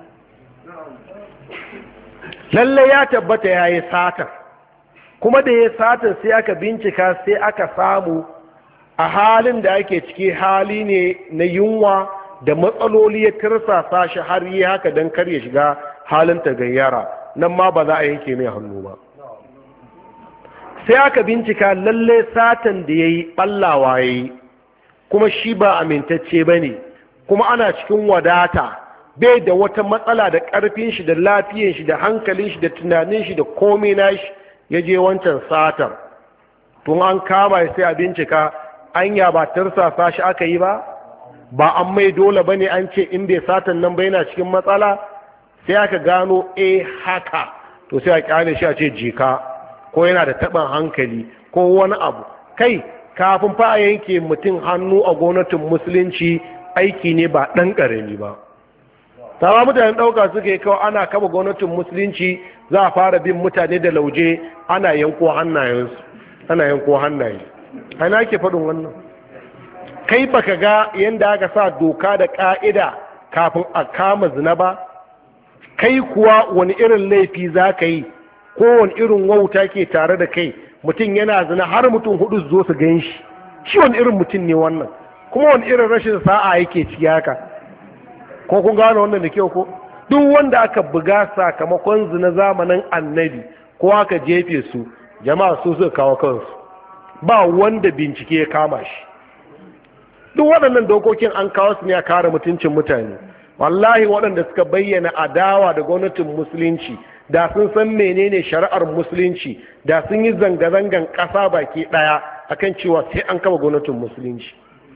Lalle ya tabbata ya yi satar, kuma da ya satar sai aka bincika sai aka samu a halin da ake ciki hali ne na yunwa da matsaloli ya tirsasa shi har yi haka don kar ya shiga halin tagayyara, nan ma ba za a yanke mai hannu ba. Sai aka bincika lalle satan da ya yi ɓallawa ya yi, kuma shi ba amintacce ba ne, kuma ana cikin wadata, bai da wata matsala da ƙarfin shi da lafiyan shi da hankalin shi da tunanin shi da komai na shi, ya je wancan satar. Tun an kama sai a bincika anya ba tirsasa shi aka yi ba an mai dole ba ne, an ce in bai satan nan ba yana cikin matsala, sai aka gano haka, to sai a kyale shi a ce jika, ko yana da taɓin hankali ko wani abu. Kai kafin fa a yanke mutum hannu a gwamnatin musulunci aiki ne ba ɗan ƙarami ba. Sama mutanen ɗauka suka yi kawai ana kama gwamnatin musulunci za a fara bin mutane da lauje ana yanko hannayensu, ana yanko hannaye. Ana ke faɗin wannan? Kai baka ga yadda aka sa doka da ƙa'ida kafin a kama zina ba? Kai kuwa wani irin laifi za ka yi, ko wani irin wauta ke tare da kai, mutum yana zina har mutum hudu zo su gan shi wani irin mutum ne wannan, kuma wani irin rashin sa'a yake ciki haka. Ko kun gano wannan da kyau ko? Duk wanda aka buga sakamakon zina zamanin annabi ko aka jefe su, jama'a su suka kawo kansu, ba wanda bincike ya kama shi. Duk waɗannan dokokin an kawo su ne a kare mutuncin mutane. Wallahi waɗanda suka bayyana adawa da gwamnatin musulunci, da sun san menene shari'ar musulunci, da sun yi zanga-zangan ƙasa baki ɗaya akan cewa sai an kama gwamnatin musulunci.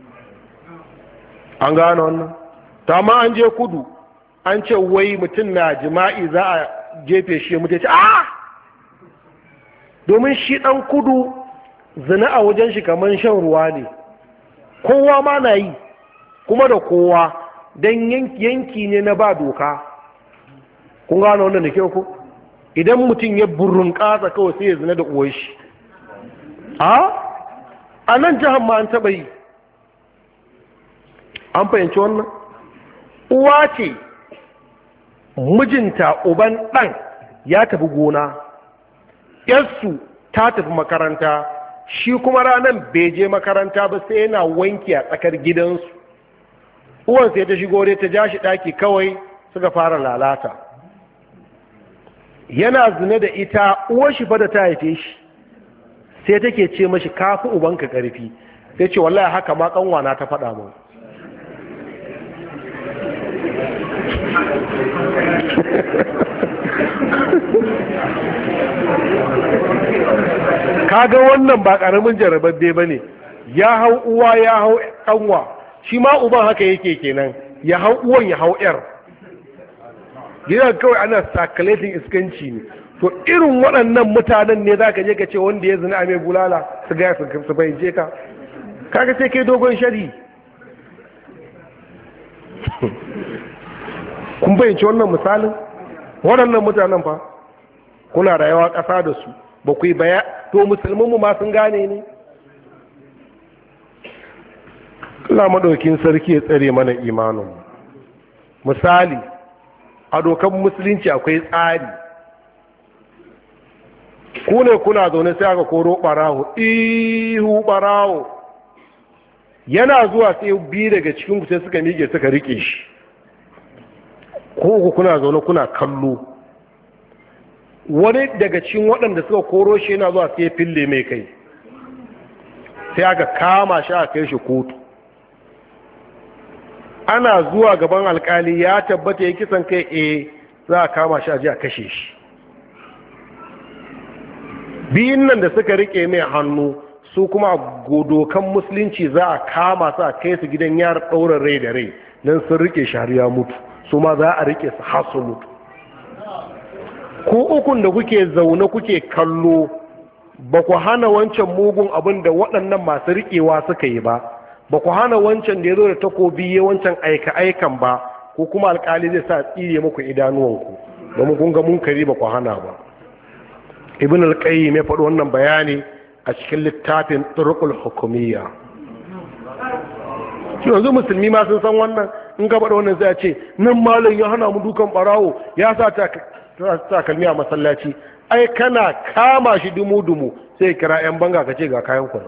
An gano wannan? Ta ma an je kudu, an ce wai mutum na jima'i za a jefe shi ya mutu, domin shi ɗan kudu zina a wajen shi kamar shan ruwa ne, kowa ma na yi, kuma da kowa, don yanki ne na ba doka. Kun gano wannan da kyau ko? Idan mutum ya burin ƙasa kawai sai ya zina da uwar shi. A nan jihar ma an taɓa yi. An fahimci wannan? Uwa ce, mijinta uban ɗan ya tafi gona, ‘yarsu ta tafi makaranta, shi kuma ranar bai je makaranta ba sai yana wanki a tsakar gidansu. Uwan sai ta shigo dai ta ja shi ɗaki kawai suka fara lalata. Yana zina da ita, uwar shi fa da ta haife shi, sai take ce mashi kafi ubanka ƙarfi, sai ce wallahi haka ma ƙanwana ta faɗa mu. Kaga wannan ba ƙaramin jarababbe ba ne, ya hau uwa ya hau ƙanwa, shi ma uban haka yake kenan, ya hau uwan ya hau ‘yar. Gidan kawai ana circulating iskanci ne. To irin waɗannan mutanen ne za ka je ka ce wanda ya zina a mai bulala su gaya su fahimce ka. Kaga sai kai dogon shari. kun bayyance wannan misalin? Waɗannan mutanen fa kuna rayuwa ƙasa da su ba ku yi baya, to musulmanmu ma sun gane ne? Allah madaukin sarki ya tsare mana imanin. Misali, a dokan musulunci akwai tsari. Ku ne kuna zaune sai aka koro ɓarawo, ihu ɓarawo, yana zuwa sai biyu daga cikin ku sai suka miƙe suka riƙe shi, ko kuna zaune kuna kallo, wani daga cikin waɗanda suka koro shi yana zuwa sai fille mai kai, sai aka kama shi aka kai shi kotu. Ana zuwa gaban alkali ya tabbata ya kisan kai, za a kama shi a ji a kashe shi. Biyun nan da suka rike mai hannu su kuma dokan musulunci za a kama su a kai su gidan yara ɗaurin rai da rai don sun rike shi har ya mutu, su ma za a rike su har su mutu. Ku ukun da kuke zaune kuke kallo ba ku hana wancan mugun abin da waɗannan masu riƙewa suka yi ba ku hana wancan da ya zo da takobi ya wancan aika-aikan ba, ko kuma alƙali zai sa tsire muku idanuwanku domin kun ga munkari ba ku hana ba. Ibn al-Qayyim ya faɗi wannan bayani a cikin littafin Turuqul Hukumiyya. Shi yanzu musulmi ma sun san wannan, in gaba da wannan zai ce nan malam ya hana mu dukan barawo ya sa takalmi a masallaci, ai kana kama shi dumu-dumu sai kira 'yan banga ka ce ga kayan ku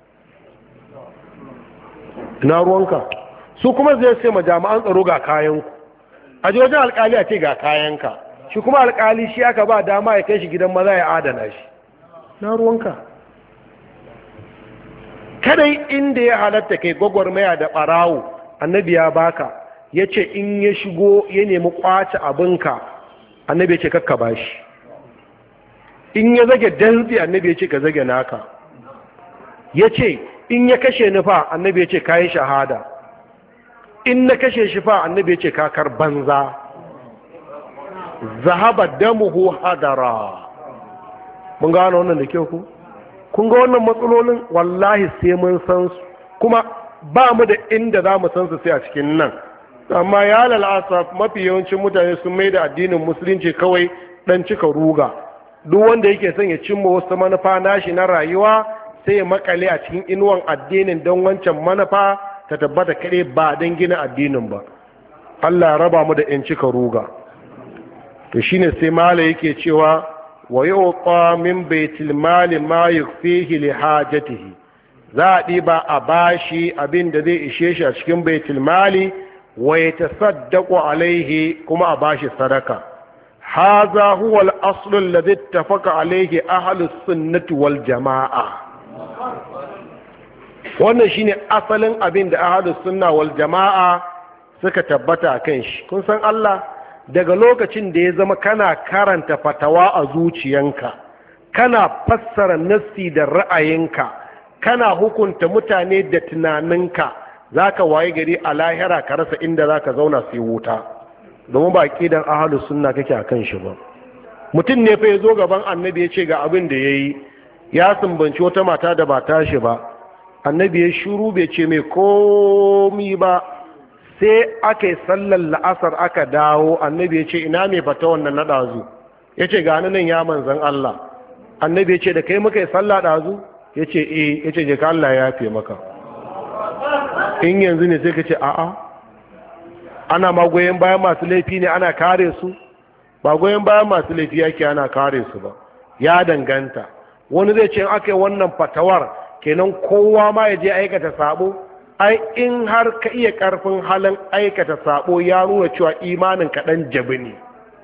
ina ruwanka. Su kuma zai ce ma jami'an tsaro ga kayanku, a ji wajen alkali a ce ga kayanka, shi kuma alkali shi aka ba dama ya kai shi gidan maza ya adana shi, na ruwanka. Kadai inda ya halatta kai gwagwarmaya da ɓarawo, annabi ya baka, ya ce in ya shigo ya nemi kwace abinka, annabi ya ce kakka ba shi. In ya zage dantsi, annabi ya ce ka zage naka. Ya ce in ya kashe ni fa, annabi ya ce ka yi shahada. In na kashe shi fa, annabi ya ce kakar banza. Zahaba damuhu hadara. Mun gano wannan da kyau ku? Kun ga wannan matsalolin wallahi sai mun san su, kuma ba mu da inda za mu san su sai a cikin nan. Amma ya lalasa mafi yawancin mutane sun mai da addinin musulunci kawai dan cika ruga. Duk wanda yake son ya cimma wasu manufa nashi na rayuwa sai ya makale a cikin inuwan addinin don wancan manufa ta tabbata kare ba don gina addinin ba. Allah ya raba mu da in cika ruga. To shine sai mala yake cewa wa yuqa min baitil mali ma yukfihi li hajatihi, za a ɗiba a bashi abin da zai ishe shi a cikin baitul mali, wa yatasaddaqu alaihi, kuma a bashi sadaka. Hadha huwa al-aslu alladhi ittafaqa alaihi ahlus sunnati wal jamaa. Wannan shine asalin abin da ahlus sunna wal jamaa suka tabbata akan shi. Kun san Allah, daga lokacin da ya zama kana karanta fatawa a zuciyanka, kana fassara nassi da ra'ayinka, kana hukunta mutane da tunaninka, zaka waye gari a lahira ka rasa inda zaka zauna sai wuta, domin ba aqidan ahlus sunna kake akan shi ba. Mutum ne fa yazo gaban annabi ya ce ga abin da yayi, ya sumbanci wata mata da ba tashi ba, annabi ya shiru bai ce mai komi ba. Sai aka yi sallar la'asar aka dawo, annabi ya ce ina mai fata wannan na ɗazu, ya ce ga nan ya manzan Allah. Annabi ya ce da kai muka yi sallah ɗazu, ya ce ya ce je ka Allah ya fi maka. In yanzu ne sai ka ce a'a, ana ma goyon bayan masu laifi ne ana kare su? Ba goyon bayan masu laifi yake ana kare su ba, ya danganta. Wani zai ce in aka yi wannan fatawar kenan kowa ma ya je aikata sabo. Ai in har ka iya karfin halin aikata sabo ya nuna cewa imanin ka dan jabi ne.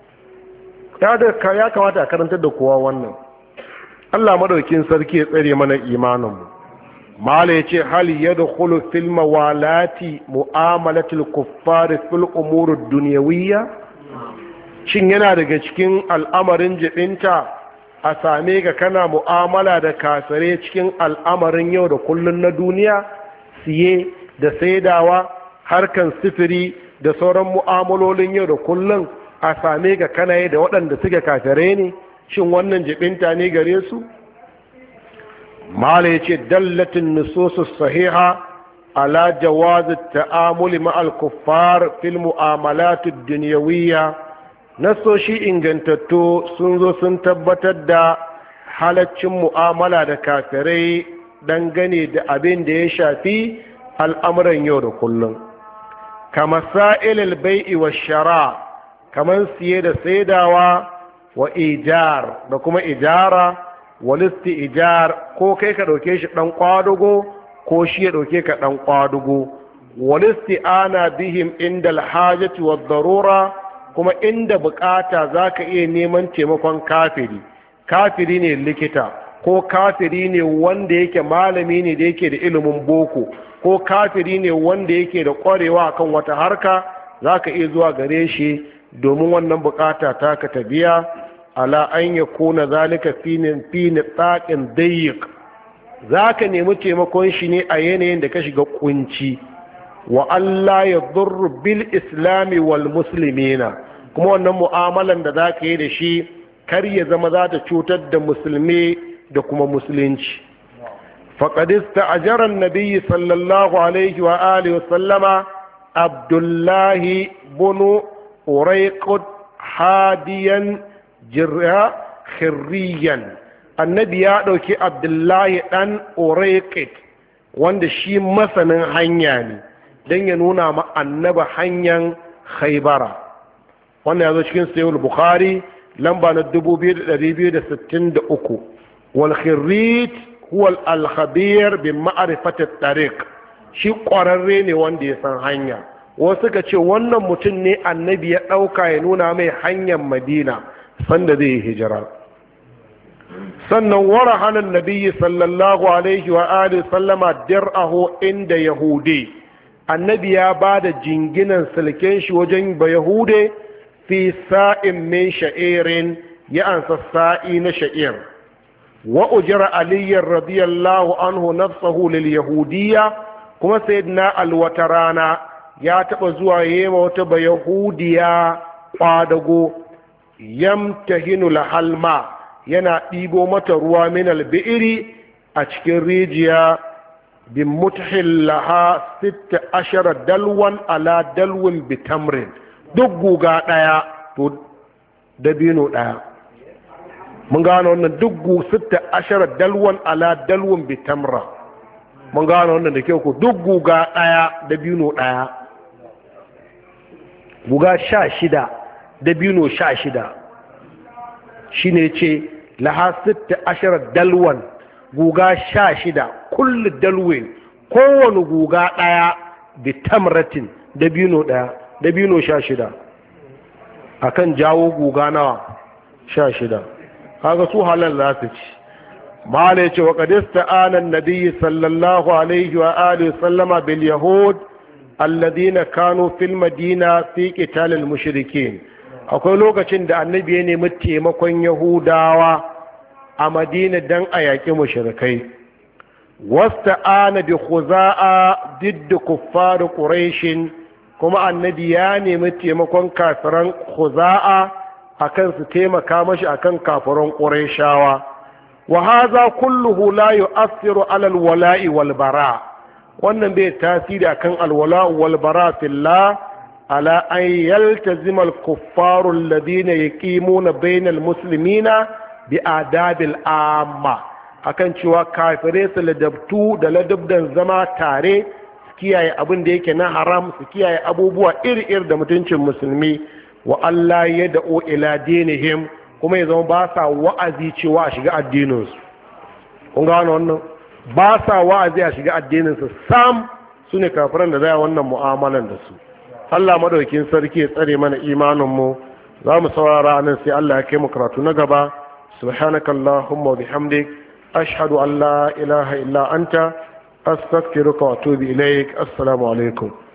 Ya kamata a karantar da kowa wannan. Allah madaukin sarki ya tsare mana imanin mu. Mala yace hal yadkhulu fil mawalati mu'amalatil kuffar fil umur ad-dunyawiyya? Shin yana daga cikin al'amarin jibinta a same ka kana mu'amala da kasare cikin al'amarin yau da kullun na duniya? Siye da saidawa, harkan sifiri da sauran mu'amalolin yau da kullum a same ga kanaye da waɗanda suke kafirai ne? Shin wannan jibinta ne gare su? Mala yace dallatin nususus sahiha ala jawaz at-ta'amul ma'al kuffar fil mu'amalat ad-dunyawiyya. Nasoshi ingantattu sun zo sun tabbatar da halaccin mu'amala da kafirai dangane da abin da ya shafi al'amuran yau da kullum, kama sa'ilil bai'i wa shara, kamar siye da saidawa, wa ijar da kuma ijara, wa listi ijar, ko kai ka ɗauke shi ɗan ƙwadugo ko shi ya ɗauke ka ɗan ƙwadugo, wa listi ana bihim inda alhajati wa darura, kuma inda bukata za ka iya neman taimakon kafiri ne likita, ko kafiri ne wanda yake malami ne da yake da ilimin boko, ko kafiri ne wanda yake da ƙwarewa kan wata harka, za ka iya zuwa gare shi domin wannan bukata ta ka tabiya. Ala an ya kuna zalika fi tsakin dayyik, za ka nemi taimakon shi ne a yanayin da ka shiga kunci. Wa Allah ya zurru bil islami wal muslimina, kuma wannan mu'amalan da za ka yi da shi kar ya zama za ta cutar da musulmi da kuma musulunci. فقد استأجر النبي صلى الله عليه وآله وسلم عبد الله بن أريقط حاديا جرا خريا. النبي يأتي عبد الله بن أريقط wanda shi masanin hanya ne don ya nuna ma annaba hanyar Khaibara. Wannan ya zo cikin Sahih Bukhari lamba na 2263. wal khirrit huwa al-khabir bi ma'rifati at-tariq, shi ƙwararre ne wanda ya san hanya. Wasu ka ce wannan mutum ne annabi ya ɗauka ya nuna mai hanyar Madina sanda zai yi hijira. Sannan wara hannun nabiyyi sallallahu alaihi wa alihi sallama dir'ahu inda yahudi, annabi ya ba da jinginan silken shi wajen ba yahude fi sa'in min sha'irin, ya ansa sa'i na sha'ir. wa ujira aliyyar radiyallahu anhu nafsahu lil yahudiyya, kuma sayyidina alwata rana ya taba zuwa yema wata ba yahudiya kwadago, yamtahinu lahalma, yana ɗigo mata ruwa min albi'iri a cikin rijiya, bin mutahil laha 16 dalwan ala dalwin bitamrin, duk guga ɗaya to dabino ɗaya. Mun gano wannan duk 16 dalwan ala dalwin bitamra. Mun gano wannan da kyau ko duk guga ɗaya dabino ɗaya. Guga 16 dabino 16 shine ce laha 16 dalwan, guga 16 kullu dalwin, kowane guga ɗaya bitamratin dabino ɗaya, dabino 16 akan jawo guga nawa 16. kaga su halal za su ci. mala yace wa qad ista'ana an-nabiy sallallahu alaihi wa alihi sallama bil yahud alladhina kanu fil madina fi qital al-mushrikeen. akwai lokacin da annabi ya nemi taimakon yahudawa a madina dan a yaƙi mushrikai. wasta'ana bi khuza'a didd kuffar quraish, kuma annabi ya nemi taimakon kafiran khuza'a akan su taimaka mashi akan kafiran qurayshawa. wa hadha kulluhu la yu'athiru 'ala al-wala'i wal bara', wannan bai tasiri akan al-wala' wal bara' fillah, ala an yaltazima al-kuffaru alladhina yaqimuna bayna al-muslimina bi adabil amma, akan cewa kafirai su ladabtu da ladabdan zama tare, su kiyaye abin da yake na haram, su kiyaye abubuwa iri-iri da mutuncin musulmi. wa Allah ya da'o ila dinihim, kuma ya zama ba sa wa'azi cewa a shiga addininsu. kun gano wannan? ba sa wa'azi a shiga addininsu sam, su ne kafiran da zai wannan mu'amalan da su. Allah madaukin sarki ya tsare mana imaninmu. za mu saurara nan sai Allah ya kai mu karatu na gaba. subhanakallahumma wa bihamdik, ashhadu an la ilaha illa anta, astaghfiruka wa atubu ilaik. assalamu alaikum.